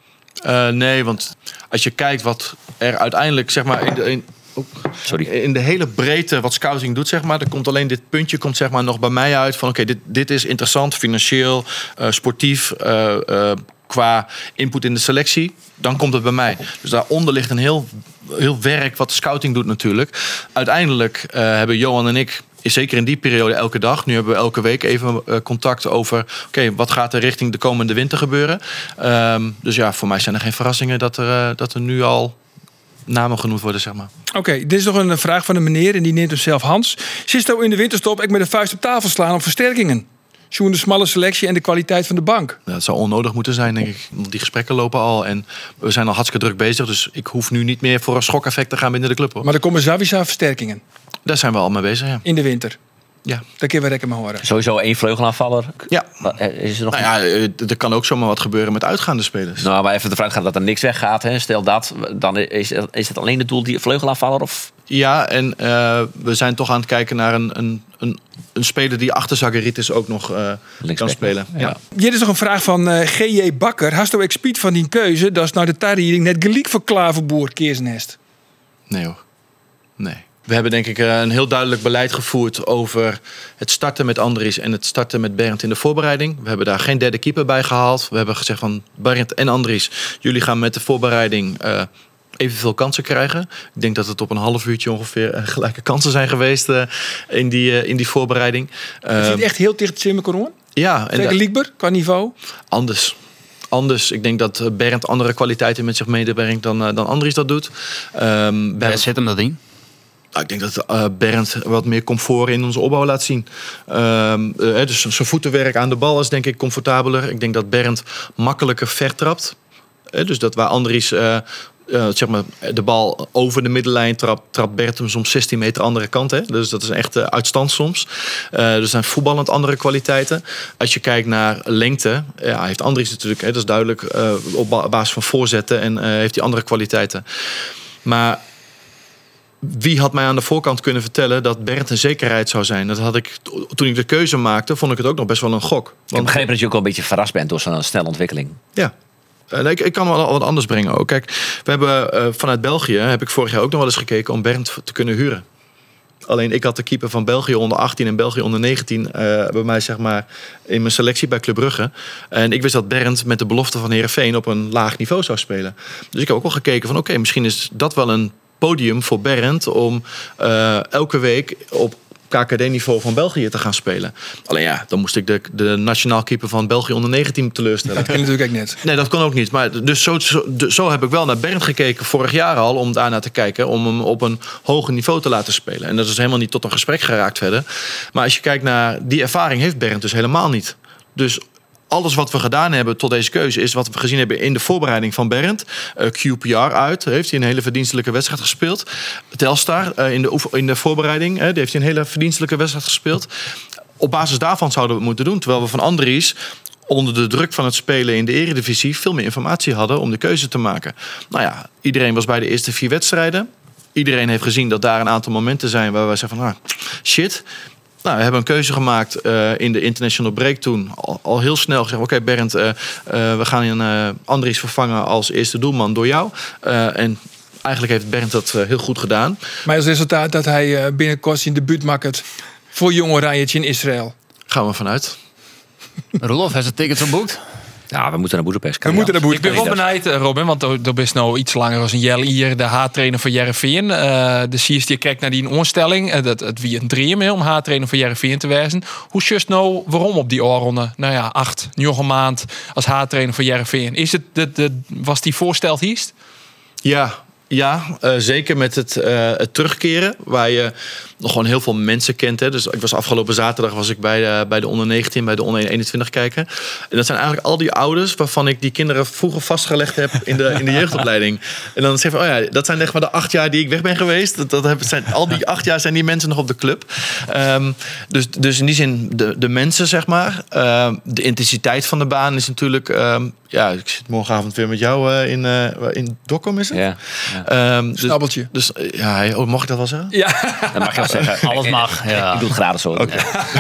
S4: Uh, nee, want als je kijkt wat er uiteindelijk, zeg maar, in de, in, oh,
S5: Sorry.
S4: in de hele breedte wat scouting doet, zeg maar, er komt alleen dit puntje komt zeg maar nog bij mij uit van, oké, okay, dit, dit is interessant, financieel, uh, sportief, uh, uh, qua input in de selectie, dan komt het bij mij. Dus daaronder ligt een heel, heel werk wat de scouting doet natuurlijk. Uiteindelijk uh, hebben Johan en ik, zeker in die periode elke dag. Nu hebben we elke week even uh, contact over, oké, okay, wat gaat er richting de komende winter gebeuren? Um, dus ja, voor mij zijn er geen verrassingen dat er, uh, dat er nu al namen genoemd worden, zeg maar.
S3: Oké, okay, dit is nog een vraag van een meneer en die neemt hem zelf Hans. Zit nou in de winterstop ik met de vuist op tafel slaan op versterkingen? Zo'n de smalle selectie en de kwaliteit van de bank.
S4: Ja, dat zou onnodig moeten zijn, denk ik. Die gesprekken lopen al en we zijn al hartstikke druk bezig. Dus ik hoef nu niet meer voor een schokeffect te gaan binnen de club, hoor.
S3: Maar er komen Zavisa versterkingen.
S4: Daar zijn we al mee bezig, ja.
S3: In de winter.
S4: Ja.
S3: Dat kunnen we rekken maar horen.
S5: Sowieso één vleugelaanvaller.
S4: Ja.
S5: Is er nog
S4: nou ja, er kan ook zomaar wat gebeuren met uitgaande spelers.
S5: Nou, maar even de vraag gaat dat er niks weggaat. Hè. Stel dat, dan is, is het alleen het doel die vleugelaanvaller? Of?
S4: Ja, en uh, we zijn toch aan het kijken naar een, een, een, een speler die achter Zagaritis ook nog uh, kan spelen. Ja. Ja.
S3: Hier is nog een vraag van uh, G J Bakker. Hast u expiet van die keuze? Dat is nou de tarriering net gelijk voor Klaverboer Keersnest.
S4: Nee hoor. Nee. We hebben denk ik een heel duidelijk beleid gevoerd over het starten met Andries en het starten met Bernd in de voorbereiding. We hebben daar geen derde keeper bij gehaald. We hebben gezegd van Bernd en Andries, jullie gaan met de voorbereiding uh, evenveel kansen krijgen. Ik denk dat het op een half uurtje ongeveer uh, gelijke kansen zijn geweest uh, in, die, uh, in die voorbereiding.
S3: Uh, je zit echt heel dicht tegen elkaar.
S4: Ja.
S3: Vergelijkbaar qua niveau?
S4: Anders. Anders. Ik denk dat Bernd andere kwaliteiten met zich medebrengt dan, uh, dan Andries dat doet. Um,
S6: Waar zit hem dat in?
S4: Nou, ik denk dat uh, Bernd wat meer comfort in onze opbouw laat zien. Um, uh, dus zijn voetenwerk aan de bal is denk ik comfortabeler. Ik denk dat Bernd makkelijker vertrapt. Uh, dus dat waar Andries uh, uh, zeg maar, de bal over de middenlijn trapt, trapt Bernd hem soms zestien meter andere kant. Hè? Dus dat is echt uh, uitstand soms. Uh, dus zijn voetballend andere kwaliteiten. Als je kijkt naar lengte, ja, heeft Andries natuurlijk, hè, dat is duidelijk, uh, op basis van voorzetten en uh, heeft hij andere kwaliteiten. Maar wie had mij aan de voorkant kunnen vertellen dat Bernd een zekerheid zou zijn? Dat had ik, toen ik de keuze maakte, vond ik het ook nog best wel een gok. Want,
S5: ik heb begrepen dat je ook wel een beetje verrast bent door zo'n snelle ontwikkeling.
S4: Ja. Uh, ik, ik kan wel wat anders brengen ook. Kijk, we hebben uh, vanuit België, heb ik vorig jaar ook nog wel eens gekeken om Bernd te kunnen huren. Alleen ik had de keeper van België onder achttien en België onder negentien uh, bij mij zeg maar in mijn selectie bij Club Brugge. En ik wist dat Bernd met de belofte van Heerenveen op een laag niveau zou spelen. Dus ik heb ook wel gekeken van oké, okay, misschien is dat wel een podium voor Bernd om uh, elke week op K K D-niveau van België te gaan spelen. Alleen ja, dan moest ik de, de nationaal keeper van België onder negentien teleurstellen.
S3: Dat kan natuurlijk ook niet.
S4: Nee, dat kon ook niet. Maar dus zo, zo, zo heb ik wel naar Bernd gekeken vorig jaar al, om daarnaar te kijken, om hem op een hoger niveau te laten spelen. En dat is helemaal niet tot een gesprek geraakt verder. Maar als je kijkt naar die ervaring, heeft Bernd dus helemaal niet. Dus alles wat we gedaan hebben tot deze keuze is wat we gezien hebben in de voorbereiding van Bernd. Uh, Q P R uit, heeft hij een hele verdienstelijke wedstrijd gespeeld. Telstar uh, in, de, in de voorbereiding, uh, die heeft hij een hele verdienstelijke wedstrijd gespeeld. Op basis daarvan zouden we het moeten doen. Terwijl we van Andries onder de druk van het spelen in de Eredivisie veel meer informatie hadden om de keuze te maken. Nou ja, iedereen was bij de eerste vier wedstrijden. Iedereen heeft gezien dat daar een aantal momenten zijn waar wij zeggen van ah, shit. Nou, we hebben een keuze gemaakt uh, in de international break toen. Al, al heel snel gezegd, oké okay, Bernd, uh, uh, we gaan uh, Andries vervangen als eerste doelman door jou. Uh, en eigenlijk heeft Bernd dat uh, heel goed gedaan.
S3: Maar als resultaat dat hij uh, binnenkort zijn debuut maakt voor Jong Oranje in Israël.
S4: Gaan we vanuit.
S6: Rolof, heeft het ticket geboekt?
S5: Ja, we moeten naar Boedapest.
S3: We moeten naar
S7: Ik ben wel benieuwd, Robin, want er is nou iets langer als een Jelle hier, de haattrainer van Heerenveen. Uh, de Siers die kijkt naar die onstelling. Uh, dat het wie een dream is om haattrainer van Heerenveen te wezen. Hoe just nou waarom op die oorronde? Nou ja, acht, negen maand als haattrainer van Heerenveen. Is het de, de, was die voorsteld hiest?
S4: Ja. Ja, uh, zeker met het, uh, het terugkeren, waar je nog gewoon heel veel mensen kent. Hè. Dus ik was afgelopen zaterdag was ik bij de, bij de onder negentien, bij de onder eenentwintig kijken. En dat zijn eigenlijk al die ouders waarvan ik die kinderen vroeger vastgelegd heb in de, in de jeugdopleiding. En dan zeg ik, oh ja, dat zijn echt maar de acht jaar die ik weg ben geweest. Dat, dat zijn, al die acht jaar zijn die mensen nog op de club. Um, dus, dus in die zin de, de mensen, zeg maar. Uh, de intensiteit van de baan is natuurlijk. Um, ja, ik zit morgenavond weer met jou uh, in, uh, in Dokkum, is het?
S5: Ja.
S4: Ja. Um, dus,
S3: Snabbeltje.
S4: Dus ja, oh, mag ik dat wel zeggen?
S3: Ja.
S5: Dat mag je wel zeggen.
S6: Alles mag. Ja.
S5: Ik doe het gratis zo.
S4: Okay.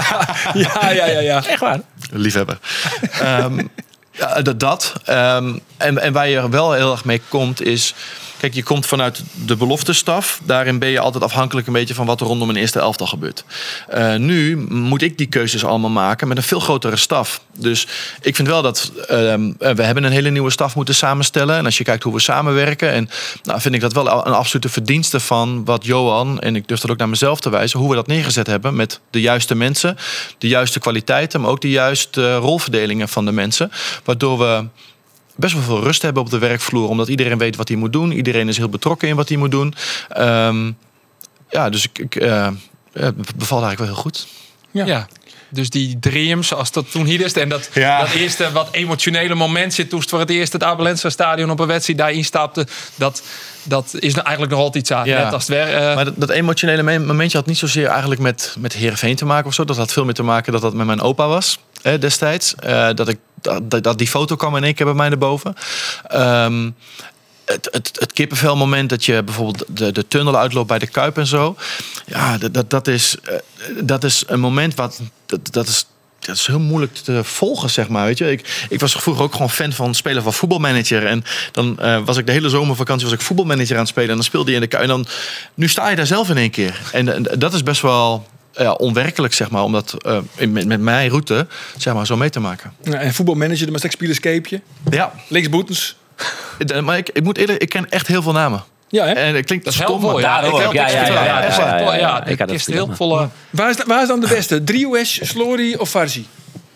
S3: ja, ja, ja, ja.
S5: Echt waar.
S4: Liefhebber. um, ja, dat. dat. Um, en, en waar je wel heel erg mee komt is. Kijk, je komt vanuit de beloftestaf. Daarin ben je altijd afhankelijk een beetje van wat er rondom een eerste elftal gebeurt. Uh, nu moet ik die keuzes allemaal maken met een veel grotere staf. Dus ik vind wel dat um, we hebben een hele nieuwe staf moeten samenstellen. En als je kijkt hoe we samenwerken, en nou, vind ik dat wel een absolute verdienste van wat Johan, en ik durf dat ook naar mezelf te wijzen, hoe we dat neergezet hebben met de juiste mensen, de juiste kwaliteiten, maar ook de juiste rolverdelingen van de mensen. Waardoor we best wel veel rust hebben op de werkvloer. Omdat iedereen weet wat hij moet doen. Iedereen is heel betrokken in wat hij moet doen. Um, ja, dus ik, ik uh, bevalt eigenlijk wel heel goed.
S7: Ja. ja. Dus die dreams, zoals dat toen hier is. En dat,
S4: ja.
S7: dat eerste wat emotionele moment zit toen het voor het eerst het Abelense stadion op een wedstrijd daar instapte. Dat, dat is eigenlijk nog altijd iets aan.
S4: Ja.
S7: Net als het weer, uh...
S4: Maar dat, dat emotionele momentje had niet zozeer eigenlijk met, met Heerenveen te maken of zo. Dat had veel meer te maken dat dat met mijn opa was eh, destijds. Uh, dat, ik, dat, dat die foto kwam in één keer bij mij naar boven. Um, Het, het, het kippenvelmoment dat je bijvoorbeeld de, de tunnel uitloopt bij de Kuip en zo. Ja, dat, dat, dat, is, dat is een moment wat. Dat, dat, is, dat is heel moeilijk te volgen, zeg maar. Weet je? Ik, ik was vroeger ook gewoon fan van spelen van voetbalmanager. En dan uh, was ik de hele zomervakantie was ik voetbalmanager aan het spelen. En dan speelde je in de Kuip. En dan, nu sta je daar zelf in één keer. En, en dat is best wel. Ja, onwerkelijk, zeg maar, om dat uh, met, met mijn route zeg maar, zo mee te maken.
S3: Ja, en voetbalmanager, maar straks spelerscapeje.
S4: Ja.
S3: Linksboetens.
S4: Maar ik, ik moet eerlijk, ik ken echt heel veel namen.
S3: Ja, hè?
S4: En het klinkt
S7: Dat is
S4: stom,
S7: helpvol,
S4: maar
S7: ja.
S4: ik
S5: ook.
S4: help
S5: Ja,
S4: ik
S5: ja,
S4: echt
S5: ja,
S4: wel.
S5: ja,
S4: Echt
S5: ja,
S4: waar.
S5: ja, ja.
S7: Ja,
S5: Ik had
S7: het
S5: het
S7: is heel
S5: gedaan.
S7: volle...
S3: Waar, is, waar is dan de beste? Driehoes, Slory of Farsi?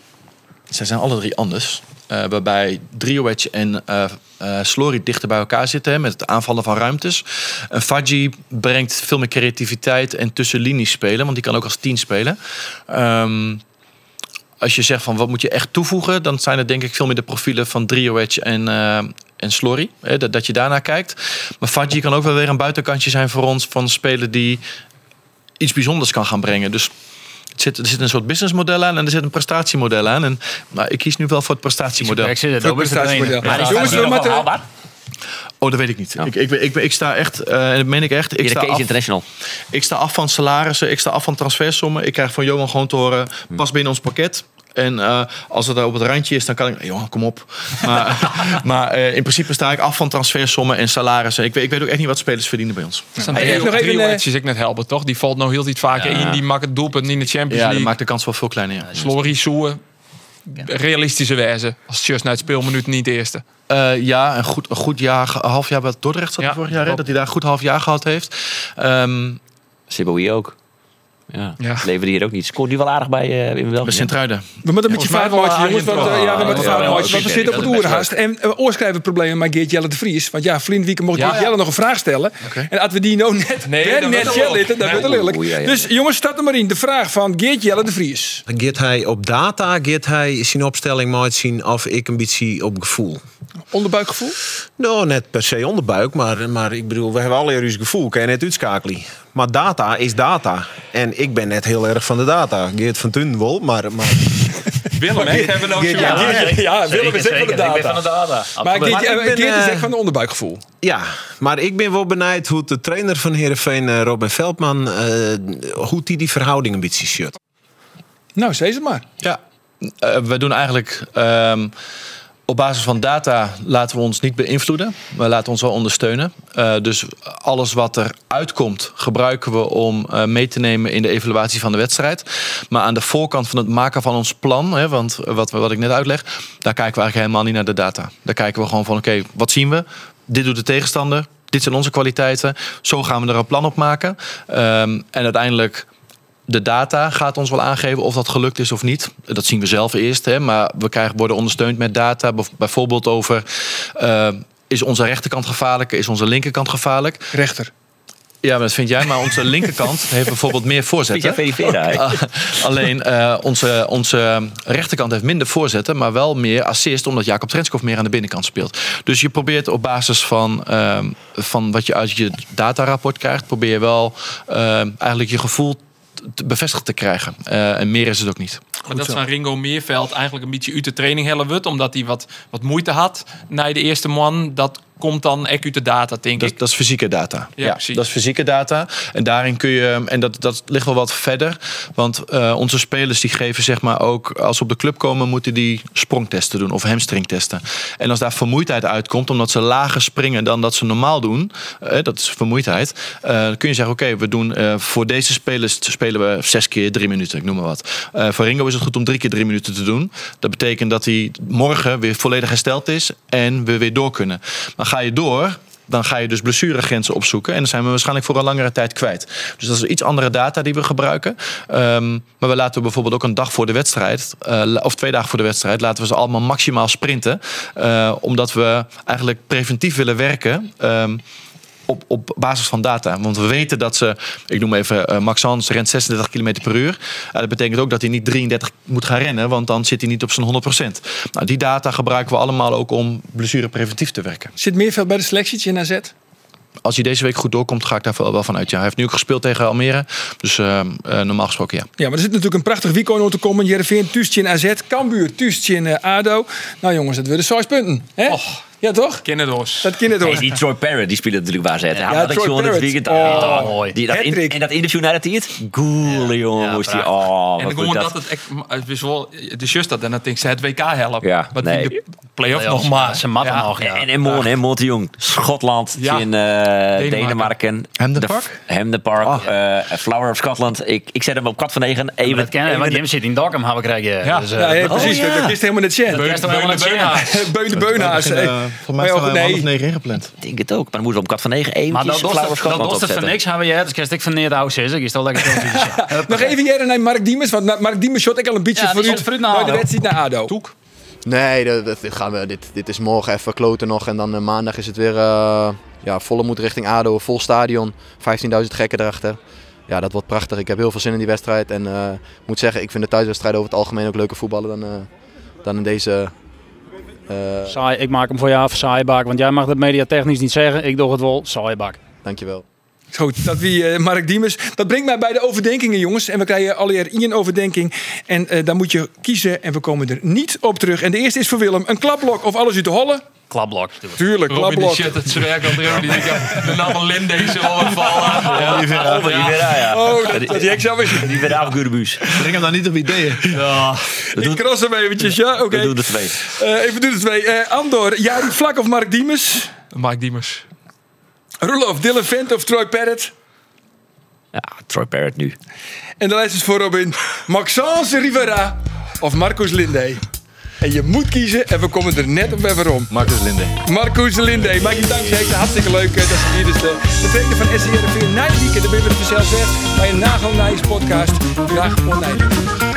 S4: Zij zijn alle drie anders. Uh, waarbij Driowedge en uh, uh, Slory dichter bij elkaar zitten. Hè, met het aanvallen van ruimtes. Een Fadji brengt veel meer creativiteit en tussenlinies spelen. Want die kan ook als tien spelen. Um, als je zegt van wat moet je echt toevoegen. Dan zijn het denk ik veel meer de profielen van Driowedge en, uh, en Slory. Hè, dat, dat je daarnaar kijkt. Maar Fadji kan ook wel weer een buitenkantje zijn voor ons. Van een speler die iets bijzonders kan gaan brengen. Dus... Er zit, er zit een soort businessmodel aan en er zit een prestatiemodel aan. En, maar ik kies nu wel voor het prestatiemodel.
S6: Ik zit er
S3: Voor
S6: ook
S3: het
S6: bij de
S3: prestatiemodel.
S6: trainer.
S3: Maar
S6: Ja,
S3: jongens,
S6: dat
S3: we
S6: is
S3: moeten-
S6: nog wel haalbaar.
S4: Oh, dat weet ik niet.
S5: Ja.
S4: Ik, ik, ik, ik sta echt, uh, en dat meen ik echt, ik
S5: Hier
S4: sta,
S5: de Case
S4: af,
S5: International.
S4: ik sta af van salarissen, ik sta af van transfersommen. Ik krijg van Johan gewoon te horen, pas binnen ons pakket. En uh, als het op het randje is, dan kan ik... Hey, Johan, kom op. Maar, maar uh, in principe sta ik af van transfersommen en salarissen. Ik weet, ik weet ook echt niet wat spelers verdienen bij ons.
S7: Dan
S3: Hey,
S7: hey,
S3: nog even,
S7: drie
S3: eh,
S7: wedges ik net helpen, toch? Die valt nou heel iets vaker in. Die maakt het doelpunt niet in de Champions
S4: Ja, dat
S7: League.
S4: maakt de kans wel veel kleiner. Ja.
S7: Slory, Soe. Realistische wijze. Als just naar het speelminuut niet de eerste.
S4: Uh, ja, een goed, een goed jaar, een half jaar bij Dordrecht zat
S7: Ja,
S4: hij vorig jaar. Hè,
S7: klopt.
S4: dat hij daar een goed half jaar gehad heeft. Um,
S5: Siboui ook. Ja.
S7: Ja.
S5: Leverde hier ook niet. Scoort die wel aardig bij uh, in België.
S4: bij Sint-Truiden.
S3: We moeten een beetje
S7: Volgens mij
S3: vaart maken,
S7: wel
S3: jongens. Want,
S7: Arjen
S3: uh, ja, we
S5: Trouw.
S3: moeten
S5: Ja,
S3: vaart
S5: ja,
S3: maken,
S5: ja,
S3: want we
S5: ja,
S3: zitten op
S5: dat
S3: het
S5: is best
S3: oerhaast. En uh, oorschrijven problemen met Geert Jelle de Vries. Want ja, vriend Wieke mocht
S7: Ja,
S3: Geert
S7: ja.
S3: Jelle nog een vraag stellen.
S4: Oké.
S3: En als we die nou net,
S7: Nee,
S3: net,
S7: dat
S3: net
S7: wordt
S3: Jelle
S7: wel.
S3: zitten, dat
S7: Nee.
S3: wordt lelijk.
S5: Oei, ja, ja.
S3: Dus jongens, start er maar in. De vraag van Geert Jelle de Vries.
S2: Gaat hij op data, gaat hij zijn opstelling maar zien of ik een beetje op gevoel?
S3: Onderbuikgevoel?
S2: Nou, net per se onderbuik, maar, maar ik bedoel, we hebben alle uw gevoel, kan je net uitschakelen. Maar data is data. En ik ben net heel erg van de data. Geert van Tun wel, maar... maar
S7: Willem, hè? Hebben we nou
S2: Geert-
S7: zo-
S2: ja,
S3: Ja, ja, Willem is echt van de
S6: Ik ben van
S3: data.
S6: de data.
S3: Maar
S6: Absoluut.
S3: Geert,
S2: Maar ik ben,
S3: Geert is
S2: eh,
S3: echt van de onderbuikgevoel.
S2: ja, maar ik ben wel benieuwd hoe de trainer van Heerenveen, eh, Robin Veldman, uh, hoe die die verhouding een beetje shut.
S3: Nou, zeg het maar.
S4: Ja, uh, we doen eigenlijk... Um, op basis van data laten we ons niet beïnvloeden. We laten ons wel ondersteunen. Uh, dus alles wat er uitkomt gebruiken we om uh, mee te nemen in de evaluatie van de wedstrijd. Maar aan de voorkant van het maken van ons plan, hè, want wat, wat ik net uitleg, daar kijken we eigenlijk helemaal niet naar de data. Daar kijken we gewoon van, oké, okay, wat zien we? Dit doet de tegenstander. Dit zijn onze kwaliteiten. Zo gaan we er een plan op maken. Um, en uiteindelijk... De data gaat ons wel aangeven of dat gelukt is of niet. Dat zien we zelf eerst. Hè, maar we krijgen, worden ondersteund met data. Bijvoorbeeld over... Uh, is onze rechterkant gevaarlijk? Is onze linkerkant gevaarlijk?
S3: Rechter.
S4: Ja, maar dat vind jij. Maar onze linkerkant heeft bijvoorbeeld meer voorzetten.
S5: Vind jij Vera?
S4: Uh, alleen uh, onze, onze rechterkant heeft minder voorzetten, maar wel meer assist, omdat Jacob Trenskov meer aan de binnenkant speelt. Dus je probeert op basis van, uh, van wat je uit je datarapport krijgt, probeer je wel uh, eigenlijk je gevoel te bevestigd te krijgen. Uh, en meer is het ook niet.
S7: Maar dat van Ringo Meerveld eigenlijk een beetje uit de training helpt, omdat hij wat, wat moeite had na de eerste man. Dat komt dan echt uit de data, denk
S4: Dat,
S7: ik.
S4: dat is fysieke data.
S7: Ja, precies.
S4: Dat is fysieke data. En daarin kun je, en dat, dat ligt wel wat verder. Want uh, onze spelers die geven zeg maar ook, als ze op de club komen, moeten die sprongtesten doen of hamstringtesten. En als daar vermoeidheid uitkomt, omdat ze lager springen dan dat ze normaal doen, uh, dat is vermoeidheid, uh, dan kun je zeggen, oké, okay, we doen uh, voor deze spelers spelen we zes keer drie minuten, ik noem maar wat. Uh, voor Ringo is het goed om drie keer drie minuten te doen. Dat betekent dat hij morgen weer volledig hersteld is en we weer door kunnen. Maar ga je door, dan ga je dus blessuregrenzen opzoeken. En dan zijn we waarschijnlijk voor een langere tijd kwijt. Dus dat is iets andere data die we gebruiken. Um, maar we laten bijvoorbeeld ook een dag voor de wedstrijd, Uh, of twee dagen voor de wedstrijd, laten we ze allemaal maximaal sprinten. Uh, omdat we eigenlijk preventief willen werken. Um, Op, op basis van data. Want we weten dat ze, ik noem even, uh, Max Hans rent zesendertig kilometer per uur. Uh, dat betekent ook dat hij niet drieëndertig moet gaan rennen, want dan zit hij niet op zijn honderd procent. Nou, die data gebruiken we allemaal ook om blessurepreventief te werken.
S3: Zit Meerveld bij de selectie in A Z?
S4: Als hij deze week goed doorkomt, ga ik daar wel van uit. Ja, hij heeft nu ook gespeeld tegen Almere. Dus uh, uh, normaal gesproken ja.
S3: Ja, maar er zit natuurlijk een prachtig weekend om te komen. Heerenveen, Tuustje in A Z, Cambuur, Tuustje in uh, A D O. Nou jongens, dat worden zes punten. Hè?
S7: Och.
S3: Ja, toch?
S7: Kinderdoos.
S3: Dat kind het
S5: Hey,
S3: door.
S5: die Troy Parrott, die speelde natuurlijk waar ze het.
S3: Ja,
S5: Ja, dat ik
S3: Troy
S5: zo het
S3: Parrott.
S5: weekend.
S3: Oh,
S5: Oh,
S6: mooi.
S5: Die, dat in,
S3: Hattrick.
S5: en dat interview naar het tiert. Goeie jongen,
S6: Ja,
S5: moest die.
S6: prachtig.
S5: Oh,
S7: En
S5: wat
S7: gewoon
S5: goed
S7: dat het, echt- het is wel, de just dat en dan denk ik ze het W K helpen.
S5: Ja,
S7: Wat
S5: nee.
S7: die de Play-off
S6: Play-offs,
S7: nog maar.
S6: ja, ze matten
S7: Ja.
S6: nog, ja.
S5: En, en mooi, hè, Monty Jong. Schotland,
S7: Ja.
S5: in uh,
S7: Denemarken.
S5: Denemarken.
S4: Hamden
S5: De
S4: Park?
S5: F- Hamden Park. eh, Flower of Scotland. Ik, ik zet hem op kwart van negen. Even,
S6: Dat kennen we, want
S5: even-
S6: Jim zit in Dokkum, hebben we krijgen.
S7: Ja.
S6: Dus, uh,
S3: Ja, ja,
S6: dat-
S3: precies.
S5: Oh, ja.
S3: Dat, dat is helemaal net Sjen.
S6: dat is toch helemaal niet zin.
S3: Beun de Beunhaas.
S4: Voor mij
S3: Maar
S4: staan
S3: ja,
S4: we om
S3: nee.
S4: half negen ingepland.
S5: Ik denk het ook. Maar dan moeten we om kwart van negen
S6: Maar
S5: eventjes
S6: dat doet
S5: Flower of
S6: het- dat
S5: Scotland
S6: doet het voor
S5: opzetten.
S6: niks, hebben je. Dus kerst ik van neer de oud is. Ik is toch lekker zo.
S3: Nog even jaren naar Mark Diemers. Want Mark Diemers shot ik al een beetje
S6: Ja, die
S3: vooruit
S6: shot vooruit naar
S3: naar de
S6: ADO.
S3: wedstrijd naar ADO.
S7: Toek.
S9: Nee, dat, dat- dit, gaan we, dit, dit is morgen even kloten nog. En dan eh, maandag is het weer eh, ja, volle moed richting ADO. Vol stadion. vijftienduizend gekken erachter. Ja, dat wordt prachtig. Ik heb heel veel zin in die wedstrijd. En eh, ik moet zeggen, ik vind de thuiswedstrijden over het algemeen ook leuker voetballen dan, uh, dan in deze... Uh,
S6: Saai, ik maak hem voor jou af, saaiebak. Want jij mag dat mediatechnisch niet zeggen. Ik doe het wel, saaiebak.
S9: dankjewel.
S3: Goed, dat wie uh, Mark Diemers. Dat brengt mij bij de overdenkingen, jongens. En we krijgen allereer één overdenking. En uh, dan moet je kiezen. En we komen er niet op terug. En de eerste is voor Willem. Een klapblok of alles uit de holle?
S6: Klapblok.
S3: Tuurlijk,
S7: Robin die
S3: klapblok.
S7: shit het zwerk al erin. Die denkt, de naam Lin deze overvallen. Ja,
S5: Oh, die weer, ja.
S3: Oh, dat, dat ik zelf eens.
S5: Die weer af, Gurebuus.
S4: Breng hem dan niet op ideeën.
S3: Ik cross hem eventjes, ja? Oké.
S5: We doen er twee.
S3: Uh, even doen de twee. Uh, Andor, Jari Vlak of Mark Diemers?
S7: Mark Diemers.
S3: Roelof, Dylan Vent of Troy Parrott?
S5: Ja, Troy Parrott nu.
S3: En de lijst is voor Robin. Maxence Rivera of Marcus Lindé? En je moet kiezen en we komen er net op even om.
S4: Marcus Linde.
S3: Marcus Lindé, maak je dankzij. Hartstikke leuk. Dat is hier dus de, de trainer van S C R V Nijweek. En dan ben je er zelf weg bij een Nagel Nijs podcast. Graag voor Nijweek.